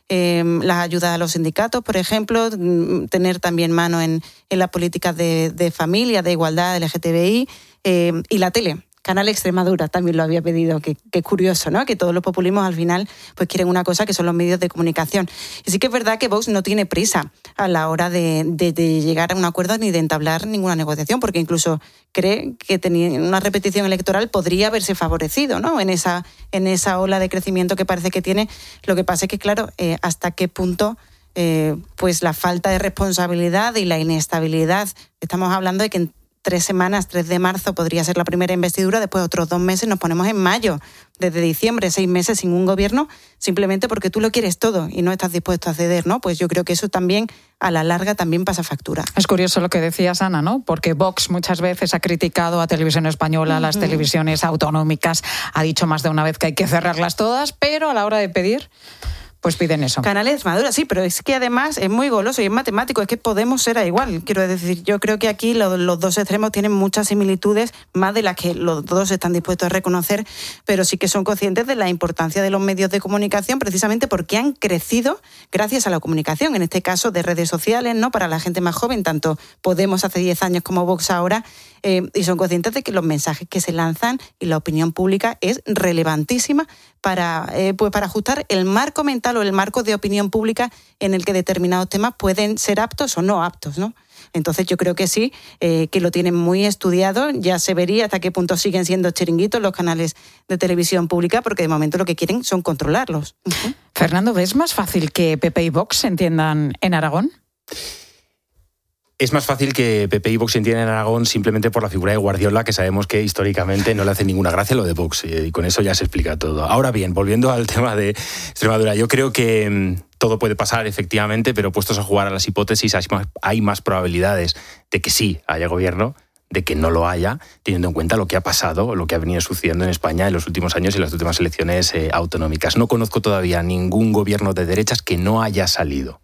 las ayudas a los sindicatos, por ejemplo, tener también mano en las políticas de familia, de igualdad, LGTBI, y la tele. Canal Extremadura también lo había pedido, que es curioso, ¿no? Que todos los populismos al final pues quieren una cosa, que son los medios de comunicación. Y sí que es verdad que Vox no tiene prisa a la hora de llegar a un acuerdo ni de entablar ninguna negociación, porque incluso cree que una repetición electoral podría haberse favorecido, ¿no? En esa ola de crecimiento que parece que tiene. Lo que pasa es que, claro, hasta qué punto pues la falta de responsabilidad y la inestabilidad, estamos hablando de que en 3 semanas, 3 de marzo podría ser la primera investidura, después otros 2 meses, nos ponemos en mayo, desde diciembre, 6 meses sin un gobierno, simplemente porque tú lo quieres todo y no estás dispuesto a ceder, ¿no? Pues yo creo que eso también, a la larga, también pasa factura. Es curioso lo que decías, Ana, ¿no? Porque Vox muchas veces ha criticado a Televisión Española, las televisiones autonómicas, ha dicho más de una vez que hay que cerrarlas todas, pero a la hora de pedir, pues piden eso. Canal Extremadura, sí, pero es que además es muy goloso y es matemático, es que Podemos era igual. Quiero decir, yo creo que aquí los dos extremos tienen muchas similitudes, más de las que los dos están dispuestos a reconocer, pero sí que son conscientes de la importancia de los medios de comunicación, precisamente porque han crecido gracias a la comunicación, en este caso de redes sociales, ¿no? Para la gente más joven, tanto Podemos hace 10 años como Vox ahora, y son conscientes de que los mensajes que se lanzan y la opinión pública es relevantísima para ajustar el marco mental o el marco de opinión pública en el que determinados temas pueden ser aptos o no aptos, ¿no? Entonces yo creo que sí, que lo tienen muy estudiado. Ya se vería hasta qué punto siguen siendo chiringuitos los canales de televisión pública, porque de momento lo que quieren son controlarlos. Fernando, ¿ves más fácil que PP y Vox se entiendan en Aragón? Es más fácil que PP y Vox se entiendan en Aragón simplemente por la figura de Guardiola, que sabemos que históricamente no le hace ninguna gracia lo de Vox, y con eso ya se explica todo. Ahora bien, volviendo al tema de Extremadura, yo creo que todo puede pasar, efectivamente, pero puestos a jugar a las hipótesis, hay más probabilidades de que sí haya gobierno, de que no lo haya, teniendo en cuenta lo que ha pasado, lo que ha venido sucediendo en España en los últimos años y las últimas elecciones autonómicas. No conozco todavía ningún gobierno de derechas que no haya salido.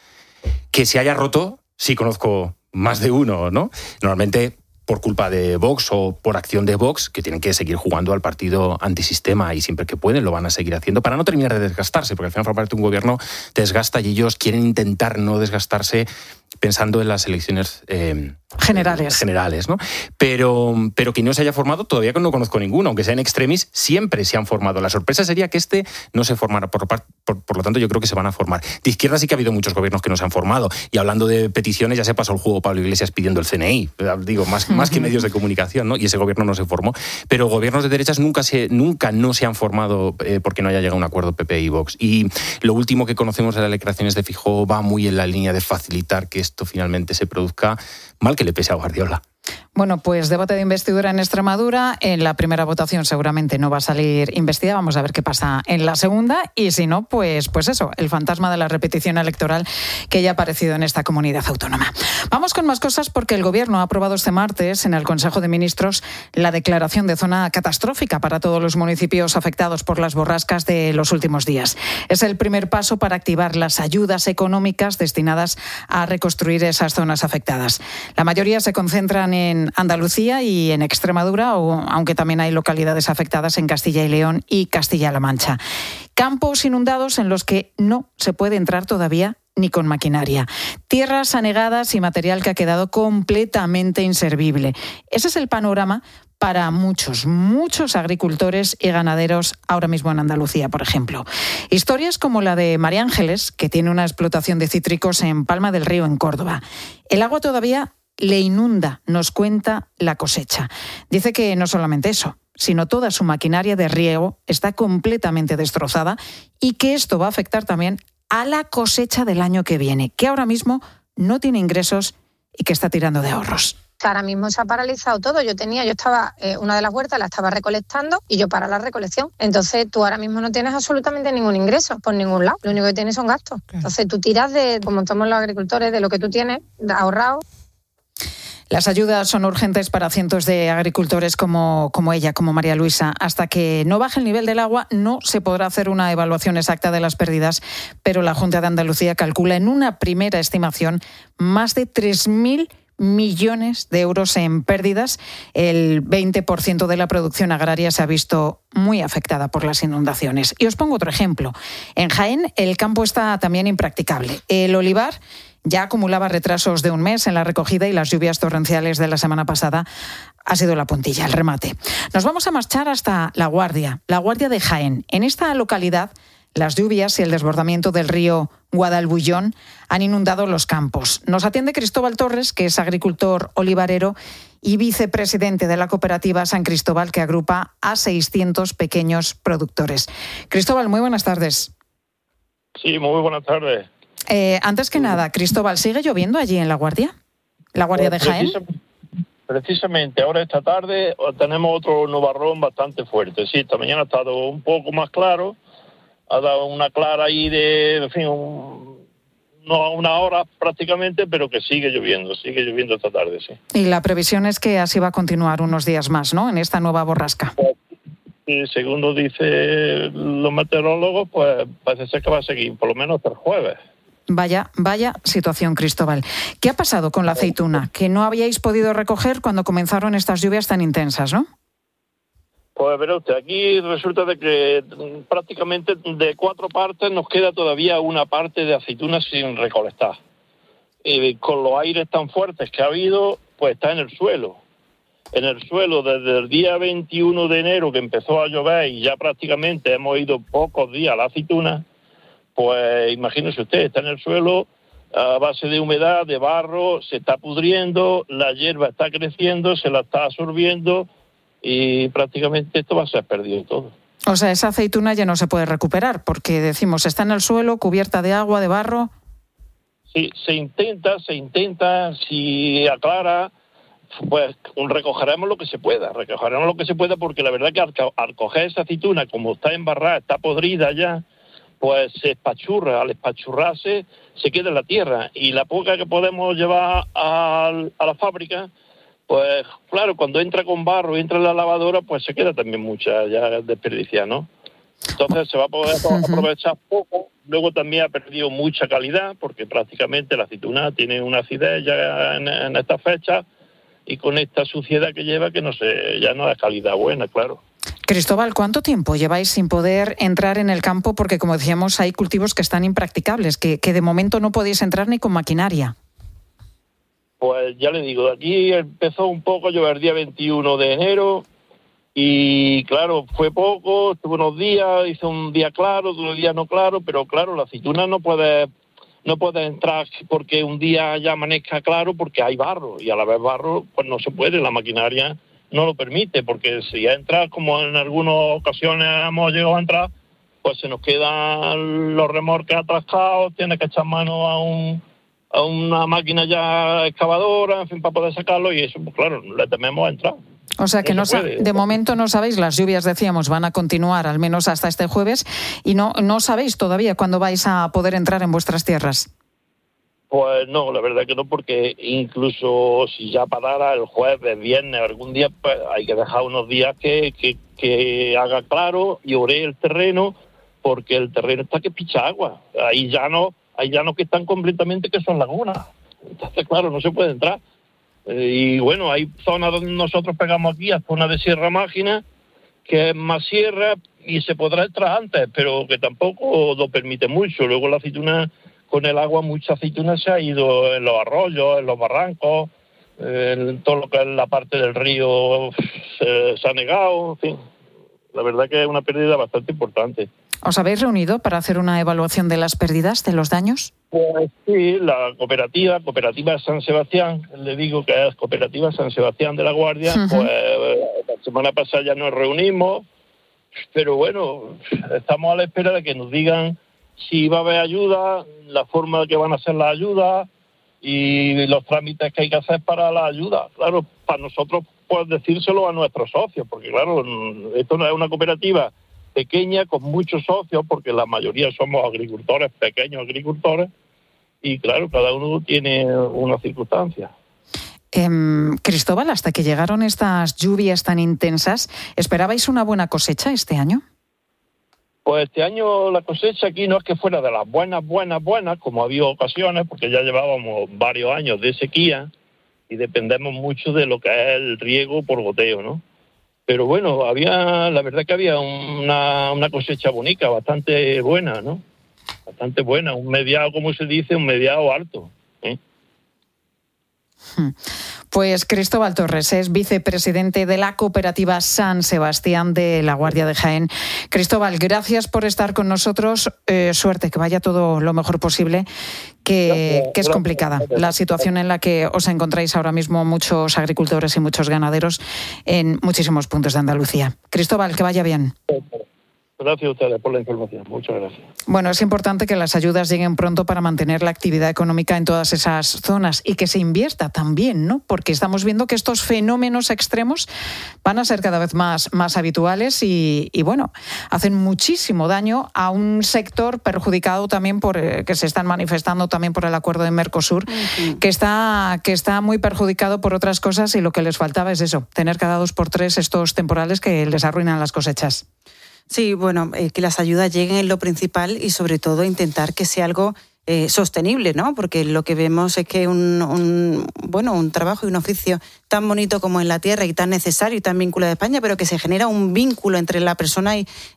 Que se haya roto, sí conozco más de uno, ¿no? Normalmente por culpa de Vox o por acción de Vox, que tienen que seguir jugando al partido antisistema y siempre que pueden lo van a seguir haciendo para no terminar de desgastarse, porque al final, por parte de un gobierno, desgasta y ellos quieren intentar no desgastarse pensando en las elecciones generales, ¿no? Pero que no se haya formado, todavía no conozco ninguno, aunque sea en extremis, siempre se han formado. La sorpresa sería que este no se formara, por lo tanto yo creo que se van a formar. De izquierda sí que ha habido muchos gobiernos que no se han formado, y hablando de peticiones ya se pasó el juego Pablo Iglesias pidiendo el CNI, digo, más que medios de comunicación, ¿no? Y ese gobierno no se formó. Pero gobiernos de derechas nunca no se han formado porque no haya llegado a un acuerdo PP y Vox. Y lo último que conocemos de las declaraciones de Feijóo va muy en la línea de facilitar que esto finalmente se produzca, mal que le pese a Guardiola. Bueno, pues debate de investidura en Extremadura. En la primera votación seguramente no va a salir investida. Vamos a ver qué pasa en la segunda. Y si no, pues eso, el fantasma de la repetición electoral que ya ha aparecido en esta comunidad autónoma. Vamos con más cosas, porque el Gobierno ha aprobado este martes en el Consejo de Ministros la declaración de zona catastrófica para todos los municipios afectados por las borrascas de los últimos días. Es el primer paso para activar las ayudas económicas destinadas a reconstruir esas zonas afectadas. La mayoría se concentran en Andalucía y en Extremadura, aunque también hay localidades afectadas en Castilla y León y Castilla-La Mancha. Campos inundados en los que no se puede entrar todavía ni con maquinaria. Tierras anegadas y material que ha quedado completamente inservible. Ese es el panorama para muchos agricultores y ganaderos ahora mismo en Andalucía, por ejemplo. Historias como la de María Ángeles, que tiene una explotación de cítricos en Palma del Río, en Córdoba. El agua todavía le inunda, nos cuenta la cosecha. Dice que no solamente eso, sino toda su maquinaria de riego está completamente destrozada, y que esto va a afectar también a la cosecha del año que viene, que ahora mismo no tiene ingresos y que está tirando de ahorros. Ahora mismo se ha paralizado todo. Yo estaba, una de las huertas la estaba recolectando y yo para la recolección. Entonces tú ahora mismo no tienes absolutamente ningún ingreso por ningún lado. Lo único que tienes son gastos. Entonces tú tiras de, como somos los agricultores, de lo que tú tienes ahorrado. Las ayudas son urgentes para cientos de agricultores como ella, como María Luisa. Hasta que no baje el nivel del agua no se podrá hacer una evaluación exacta de las pérdidas, pero la Junta de Andalucía calcula en una primera estimación más de 3.000 millones de euros en pérdidas. El 20% de la producción agraria se ha visto muy afectada por las inundaciones. Y os pongo otro ejemplo. En Jaén el campo está también impracticable. El olivar ya acumulaba retrasos de un mes en la recogida y las lluvias torrenciales de la semana pasada ha sido la puntilla, el remate. Nos vamos a marchar hasta La Guardia de Jaén. En esta localidad, las lluvias y el desbordamiento del río Guadalbullón han inundado los campos. Nos atiende Cristóbal Torres, que es agricultor olivarero y vicepresidente de la cooperativa San Cristóbal, que agrupa a 600 pequeños productores. Cristóbal, muy buenas tardes. Sí, muy buenas tardes. Antes que nada, Cristóbal, ¿sigue lloviendo allí en La Guardia? ¿La Guardia de Jaén? Precisamente, ahora esta tarde tenemos otro nubarrón bastante fuerte. Sí, esta mañana ha estado un poco más claro. Ha dado una clara ahí de, en fin, no una hora prácticamente, pero que sigue lloviendo esta tarde, sí. Y la previsión es que así va a continuar unos días más, ¿no?, en esta nueva borrasca. Sí, según nos dicen los meteorólogos, pues parece ser que va a seguir, por lo menos hasta el jueves. Vaya situación, Cristóbal. ¿Qué ha pasado con la aceituna? Que no habíais podido recoger cuando comenzaron estas lluvias tan intensas, ¿no? Pues verá usted, aquí resulta de que prácticamente de 4 partes nos queda todavía una parte de aceituna sin recolectar. Con los aires tan fuertes que ha habido, pues está en el suelo. En el suelo desde el día 21 de enero que empezó a llover y ya prácticamente hemos ido pocos días a la aceituna, pues imagínese usted, está en el suelo a base de humedad, de barro, se está pudriendo, la hierba está creciendo, se la está absorbiendo, y prácticamente esto va a ser perdido todo. O sea, esa aceituna ya no se puede recuperar, porque decimos, está en el suelo, cubierta de agua, de barro. Sí, se intenta, si aclara, pues recogeremos lo que se pueda porque la verdad que al coger esa aceituna, como está embarrada, está podrida ya, pues se espachurra, al espachurrarse se queda en la tierra, y la poca que podemos llevar a la fábrica, pues claro, cuando entra con barro y entra en la lavadora, pues se queda también mucha ya desperdiciada, ¿no? Entonces se va a poder aprovechar poco. Luego también ha perdido mucha calidad, porque prácticamente la aceituna tiene una acidez ya en esta fecha, y con esta suciedad que lleva, que no sé, ya no es calidad buena, claro. Cristóbal, ¿cuánto tiempo lleváis sin poder entrar en el campo? Porque, como decíamos, hay cultivos que están impracticables, que de momento no podéis entrar ni con maquinaria. Pues ya le digo, aquí empezó un poco a llover el día 21 de enero y claro, fue poco, estuvo unos días, hizo un día claro, otro día no claro, pero claro, la aceituna no puede entrar porque un día ya amanezca claro porque hay barro, y a la vez barro pues no se puede, la maquinaria no lo permite, porque si entra, como en algunas ocasiones hemos llegado a entrar, pues se nos quedan los remolques atascados, tiene que echar mano a una máquina ya excavadora, en fin, para poder sacarlo, y eso, pues claro, le tememos a entrar. O sea que de momento no sabéis, las lluvias, decíamos, van a continuar al menos hasta este jueves, y no sabéis todavía cuándo vais a poder entrar en vuestras tierras. Pues no, la verdad que no, porque incluso si ya parara el jueves, viernes, algún día, pues hay que dejar unos días que haga claro y ore el terreno, porque el terreno está que picha agua. Hay llanos que están completamente que son lagunas. Entonces, claro, no se puede entrar. Y bueno, hay zonas donde nosotros pegamos aquí, a zona de Sierra Mágina, que es más sierra y se podrá entrar antes, pero que tampoco lo permite mucho. Luego la aceituna, con el agua, mucha aceituna se ha ido en los arroyos, en los barrancos, en todo lo que es la parte del río se ha negado, en fin. La verdad que es una pérdida bastante importante. ¿Os habéis reunido para hacer una evaluación de las pérdidas, de los daños? Pues sí, la cooperativa San Sebastián, le digo que es Cooperativa San Sebastián de la Guardia, pues la semana pasada ya nos reunimos, pero bueno, estamos a la espera de que nos digan si va a haber ayuda, la forma de que van a hacer las ayudas y los trámites que hay que hacer para la ayuda. Claro, para nosotros, pues decírselo a nuestros socios, porque claro, esto no es una cooperativa pequeña con muchos socios, porque la mayoría somos agricultores, pequeños agricultores, y claro, cada uno tiene una circunstancia. Cristóbal, hasta que llegaron estas lluvias tan intensas, ¿esperabais una buena cosecha este año? Pues este año la cosecha aquí no es que fuera de las buenas, como ha habido ocasiones, porque ya llevábamos varios años de sequía, y dependemos mucho de lo que es el riego por goteo, ¿no? Pero bueno, la verdad que había una cosecha bonita, bastante buena, ¿no? Bastante buena, un mediado, como se dice, un mediado alto, ¿eh? Pues Cristóbal Torres es vicepresidente de la cooperativa San Sebastián de La Guardia de Jaén. Cristóbal, gracias por estar con nosotros. Suerte, que vaya todo lo mejor posible, que es complicada la situación en la que os encontráis ahora mismo muchos agricultores y muchos ganaderos en muchísimos puntos de Andalucía. Cristóbal, que vaya bien. Gracias a ustedes por la información. Muchas gracias. Bueno, es importante que las ayudas lleguen pronto para mantener la actividad económica en todas esas zonas y que se invierta también, ¿no? Porque estamos viendo que estos fenómenos extremos van a ser cada vez más habituales y bueno, hacen muchísimo daño a un sector perjudicado también que se están manifestando también por el acuerdo de Mercosur, que está muy perjudicado por otras cosas, y lo que les faltaba es eso, tener cada 2 por 3 estos temporales que les arruinan las cosechas. Sí, bueno, que las ayudas lleguen es lo principal y sobre todo intentar que sea algo sostenible, ¿no? Porque lo que vemos es que un trabajo y un oficio tan bonito como en la tierra y tan necesario y tan vinculado a España, pero que se genera un vínculo entre la persona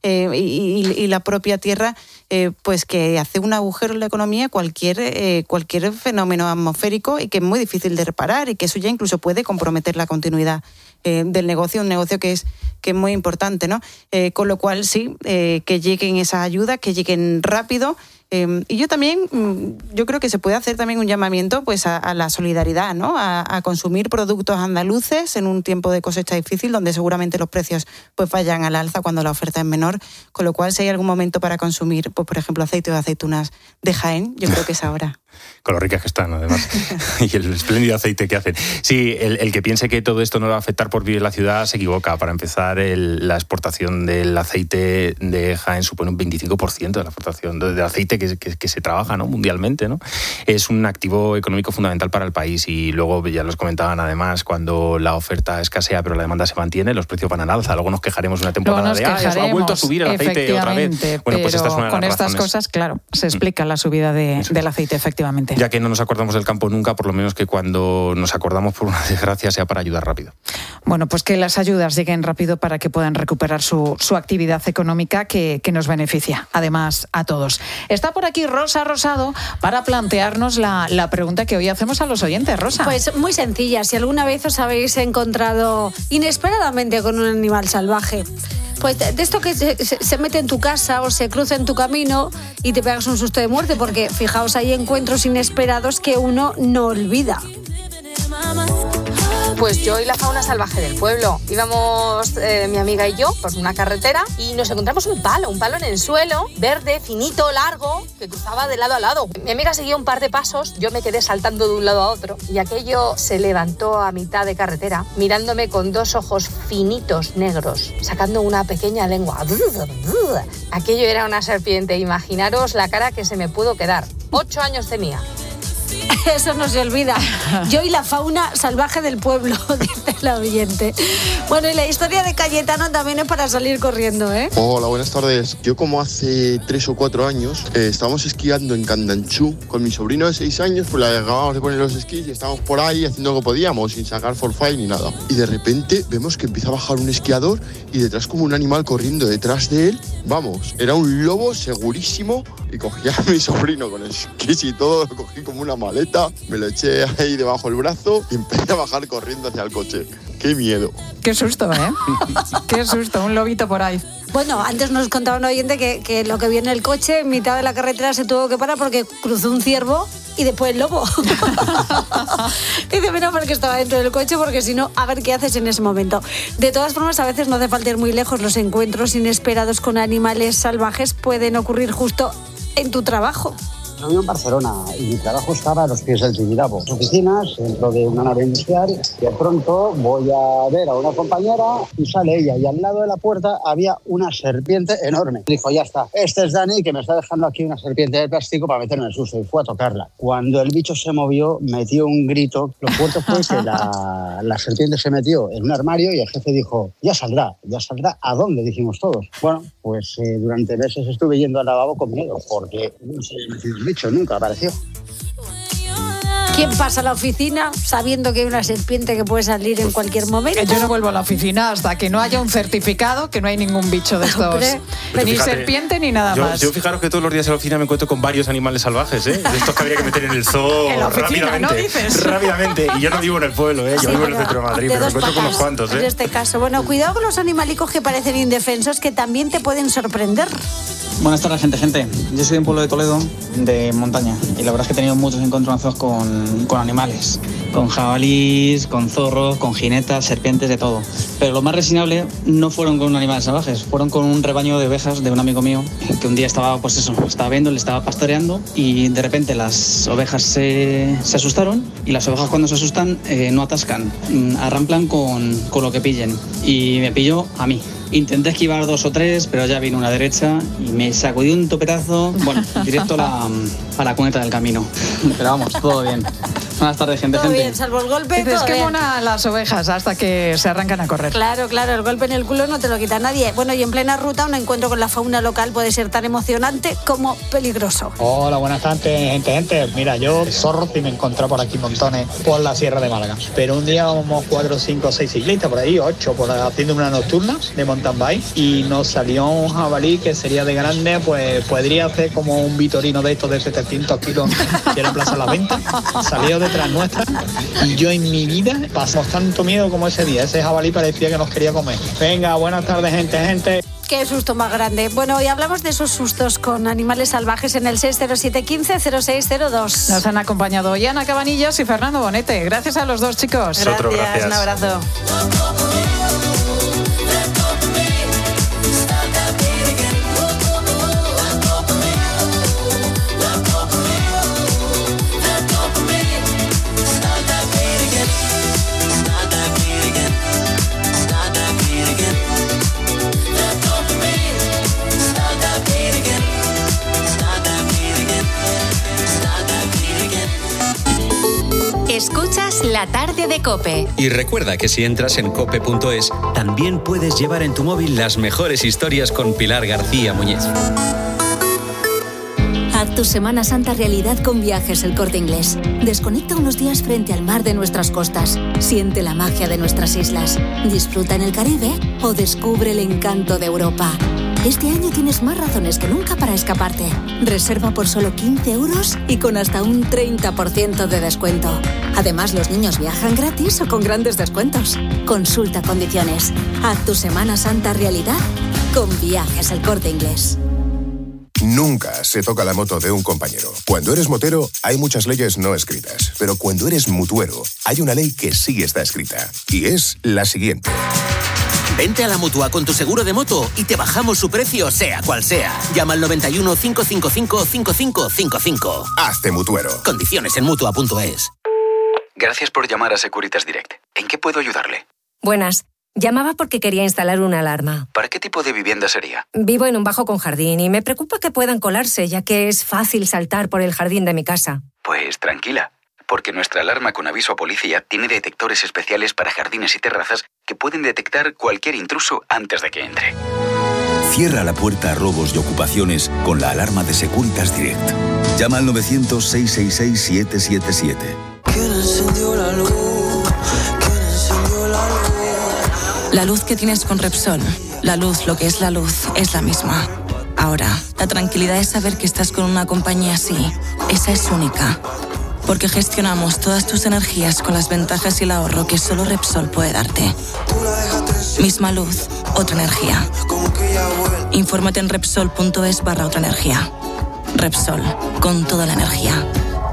y la propia tierra, pues que hace un agujero en la economía cualquier fenómeno atmosférico, y que es muy difícil de reparar, y que eso ya incluso puede comprometer la continuidad del negocio, un negocio que es muy importante, ¿no? Con lo cual, sí, que lleguen esas ayudas, que lleguen rápido. Y yo creo que se puede hacer también un llamamiento pues a la solidaridad, ¿no? A consumir productos andaluces en un tiempo de cosecha difícil, donde seguramente los precios pues vayan al alza cuando la oferta es menor. Con lo cual, si hay algún momento para consumir, pues por ejemplo, aceite o aceitunas de Jaén, yo creo que es ahora. Con lo ricas que están, además, y el espléndido aceite que hacen. Sí, el que piense que todo esto no va a afectar por vivir en la ciudad se equivoca. Para empezar, la exportación del aceite de Jaén supone un 25% de la exportación del aceite que se trabaja, ¿no?, mundialmente, ¿no? Es un activo económico fundamental para el país, y luego ya los comentaban, además, cuando la oferta escasea pero la demanda se mantiene, los precios van al alza. Luego nos quejaremos una temporada ha vuelto a subir el aceite otra vez. Bueno, pues esta es una de las con estas razones. Cosas, claro, se explica la subida del aceite, efectivamente. Ya que no nos acordamos del campo nunca, por lo menos que cuando nos acordamos por una desgracia sea para ayudar rápido. Bueno, pues que las ayudas lleguen rápido para que puedan recuperar su actividad económica, que nos beneficia, además, a todos. Está por aquí Rosa Rosado para plantearnos la pregunta que hoy hacemos a los oyentes. Rosa. Pues muy sencilla. Si alguna vez os habéis encontrado inesperadamente con un animal salvaje, pues de esto que se mete en tu casa o se cruza en tu camino y te pegas un susto de muerte, porque fijaos, hay encuentros inesperados que uno no olvida. Pues yo y la fauna salvaje del pueblo. Íbamos mi amiga y yo por una carretera y nos encontramos un palo en el suelo, verde, finito, largo, que cruzaba de lado a lado. Mi amiga seguía un par de pasos, yo me quedé saltando de un lado a otro y aquello se levantó a mitad de carretera, mirándome con 2 ojos finitos negros, sacando una pequeña lengua. Aquello era una serpiente, imaginaros la cara que se me pudo quedar. 8 años tenía. Eso no se olvida. Yo y la fauna salvaje del pueblo, dice la oyente. Bueno, y la historia de Cayetano también es para salir corriendo, ¿eh? Hola, buenas tardes. Yo, como hace 3 o 4 años, estábamos esquiando en Candanchú con mi sobrino de 6 años, pues le acabábamos de poner los esquís y estábamos por ahí haciendo lo que podíamos, sin sacar forfait ni nada. Y de repente vemos que empieza a bajar un esquiador y detrás como un animal corriendo detrás de él. Vamos, era un lobo segurísimo, y cogí a mi sobrino con el esquís y todo, lo cogí como una maleta, me lo eché ahí debajo del brazo y empecé a bajar corriendo hacia el coche. ¡Qué miedo! ¡Qué susto, eh! ¡Qué susto! Un lobito por ahí. Bueno, antes nos contaba un oyente que lo que vio en el coche, en mitad de la carretera se tuvo que parar porque cruzó un ciervo y después el lobo. Dice, menos mal que estaba dentro del coche, porque si no, a ver qué haces en ese momento. De todas formas, a veces no hace falta ir muy lejos. Los encuentros inesperados con animales salvajes pueden ocurrir justo en tu trabajo. Vivo en Barcelona y mi trabajo estaba a los pies del Tibidabo. Oficinas dentro de una nave industrial. De pronto voy a ver a una compañera y sale ella, y al lado de la puerta había una serpiente enorme. Dijo, ya está, este es Dani, que me está dejando aquí una serpiente de plástico para meterme en el susto, y fue a tocarla. Cuando el bicho se movió, metió un grito. Lo fuerte fue que la serpiente se metió en un armario y el jefe dijo, ya saldrá. ¿A dónde? Dijimos todos. Bueno, pues durante meses estuve yendo al lavabo con miedo, porque no se me metió el bicho, nunca apareció. ¿Quién pasa a la oficina sabiendo que hay una serpiente que puede salir en cualquier momento? Yo no vuelvo a la oficina hasta que no haya un certificado que no hay ningún bicho de estos. Ni fíjate, serpiente ni nada más. Yo fijaros que todos los días en la oficina me encuentro con varios animales salvajes, ¿eh? De estos que habría que meter en el zoo en la oficina, rápidamente. ¿no dices? Rápidamente. Y yo no vivo en el pueblo, ¿eh? Yo vivo en el centro de Madrid, pero me encuentro con unos cuantos, ¿eh? En este caso. Bueno, cuidado con los animalicos que parecen indefensos, que también te pueden sorprender. Buenas tardes, gente. Yo soy de un pueblo de Toledo, de montaña, y la verdad es que he tenido muchos encontronazos con animales, con jabalís, con zorros, con jinetas, serpientes, de todo. Pero lo más reseñable no fueron con animales salvajes, fueron con un rebaño de ovejas de un amigo mío, que un día estaba viendo, le estaba pastoreando, y de repente las ovejas se asustaron, y las ovejas cuando se asustan no atascan, arramplan con lo que pillen, y me pilló a mí. Intenté esquivar 2 o 3, pero ya vino una derecha y me sacudió un topetazo, directo a la cuneta del camino. Pero vamos, todo bien. Buenas tardes, gente. Todo bien, salvo el golpe. Dices que monan las ovejas hasta que se arrancan a correr. Claro, el golpe en el culo no te lo quita nadie. Bueno, y en plena ruta un encuentro con la fauna local puede ser tan emocionante como peligroso. Hola, buenas tardes, gente. Mira, yo zorros sí me encontré por aquí montones por la Sierra de Málaga. Pero un día vamos 4, 5, 6 ciclistas, por ahí 8, haciendo una nocturna de mountain bike, y nos salió un jabalí que sería de grande, pues podría hacer como un vitorino de estos de 700 kilos que era Plaza Las Ventas. Salió detrás nuestra y yo en mi vida pasamos tanto miedo como ese día. Ese jabalí parecía que nos quería comer. Venga, buenas tardes, gente. Qué susto más grande. Bueno, hoy hablamos de esos sustos con animales salvajes en el 607150602. Nos han acompañado hoy Ana Cabanillas y Fernando Bonete. Gracias a los dos, chicos. Gracias. Un abrazo. Escuchas La Tarde de COPE. Y recuerda que si entras en cope.es, también puedes llevar en tu móvil las mejores historias con Pilar García Muñiz. Haz tu Semana Santa realidad con Viajes El Corte Inglés. Desconecta unos días frente al mar de nuestras costas. Siente la magia de nuestras islas. Disfruta en el Caribe o descubre el encanto de Europa. Este año tienes más razones que nunca para escaparte. Reserva por solo 15 euros y con hasta un 30% de descuento. Además, los niños viajan gratis o con grandes descuentos. Consulta condiciones. Haz tu Semana Santa realidad con Viajes El Corte Inglés. Nunca se toca la moto de un compañero. Cuando eres motero, hay muchas leyes no escritas. Pero cuando eres mutuero, hay una ley que sí está escrita. Y es la siguiente. Vente a la Mutua con tu seguro de moto y te bajamos su precio, sea cual sea. Llama al 91 555 5555. Hazte mutuero. Condiciones en Mutua.es. Gracias por llamar a Securitas Direct. ¿En qué puedo ayudarle? Buenas. Llamaba porque quería instalar una alarma. ¿Para qué tipo de vivienda sería? Vivo en un bajo con jardín y me preocupa que puedan colarse, ya que es fácil saltar por el jardín de mi casa. Pues tranquila, porque nuestra alarma con aviso a policía tiene detectores especiales para jardines y terrazas que pueden detectar cualquier intruso antes de que entre. Cierra la puerta a robos y ocupaciones con la alarma de Securitas Direct. Llama al 900-666-777. ¿Quién encendió la luz? ¿Quién encendió la luz? La luz que tienes con Repsol, la luz, lo que es la luz, es la misma. Ahora, la tranquilidad es saber que estás con una compañía así. Esa es única. Porque gestionamos todas tus energías con las ventajas y el ahorro que solo Repsol puede darte. Misma luz, otra energía. Infórmate en Repsol.es/otra energía. Repsol, con toda la energía.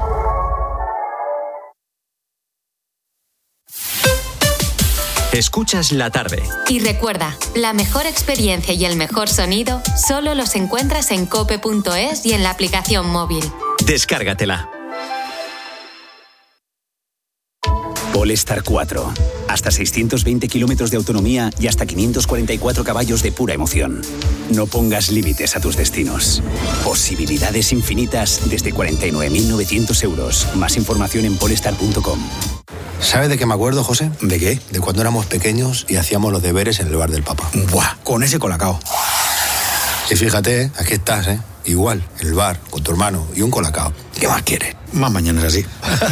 Escuchas La Tarde. Y recuerda, la mejor experiencia y el mejor sonido solo los encuentras en cope.es y en la aplicación móvil. Descárgatela. Polestar 4. Hasta 620 kilómetros de autonomía y hasta 544 caballos de pura emoción. No pongas límites a tus destinos. Posibilidades infinitas desde 49.900 euros. Más información en polestar.com. ¿Sabes de qué me acuerdo, José? ¿De qué? De cuando éramos pequeños y hacíamos los deberes en el bar del papá. ¡Buah! Con ese colacao. Y fíjate, aquí estás, ¿eh? igual, en el bar, con tu hermano y un colacao. ¿Qué más quieres? Más mañanas así.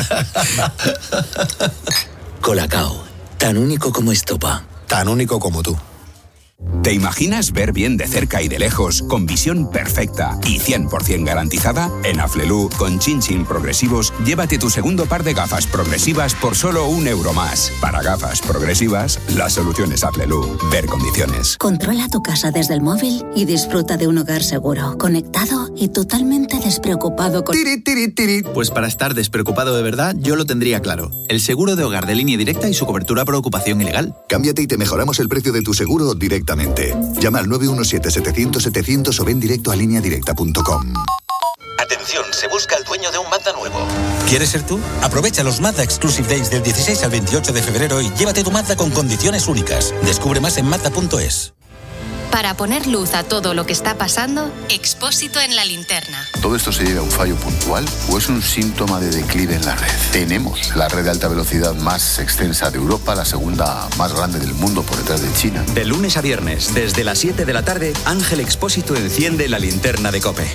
Colacao, tan único como estopa. Tan único como tú. ¿Te imaginas ver bien de cerca y de lejos, con visión perfecta y 100% garantizada? En Aflelu, con Chin Chin progresivos, llévate tu segundo par de gafas progresivas por solo €1 más. Para gafas progresivas, la solución es Aflelu. Ver condiciones. Controla tu casa desde el móvil y disfruta de un hogar seguro, conectado y totalmente despreocupado con... Pues para estar despreocupado de verdad, yo lo tendría claro. El seguro de hogar de Línea Directa y su cobertura por ocupación ilegal. Cámbiate y te mejoramos el precio de tu seguro directamente. Llama al 917-700-700 o ven directo a lineadirecta.com. Atención, se busca el dueño de un Mazda nuevo. ¿Quieres ser tú? Aprovecha los Mazda Exclusive Days del 16 al 28 de febrero y llévate tu Mazda con condiciones únicas. Descubre más en Mazda.es. Para poner luz a todo lo que está pasando, Expósito en la linterna. ¿Todo esto se debe a un fallo puntual o es un síntoma de declive en la red? Tenemos la red de alta velocidad más extensa de Europa, la segunda más grande del mundo por detrás de China. De lunes a viernes, desde las 7 de la tarde, Ángel Expósito enciende la linterna de COPE.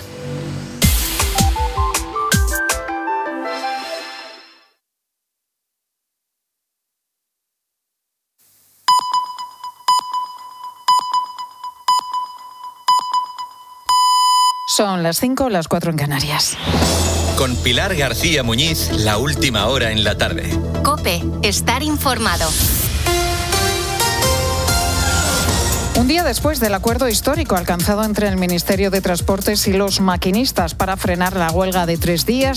Son las 5, las 4 en Canarias. Con Pilar García Muñiz, la última hora en la tarde. COPE, estar informado. Un día después del acuerdo histórico alcanzado entre el Ministerio de Transportes y los maquinistas para frenar la huelga de 3 días,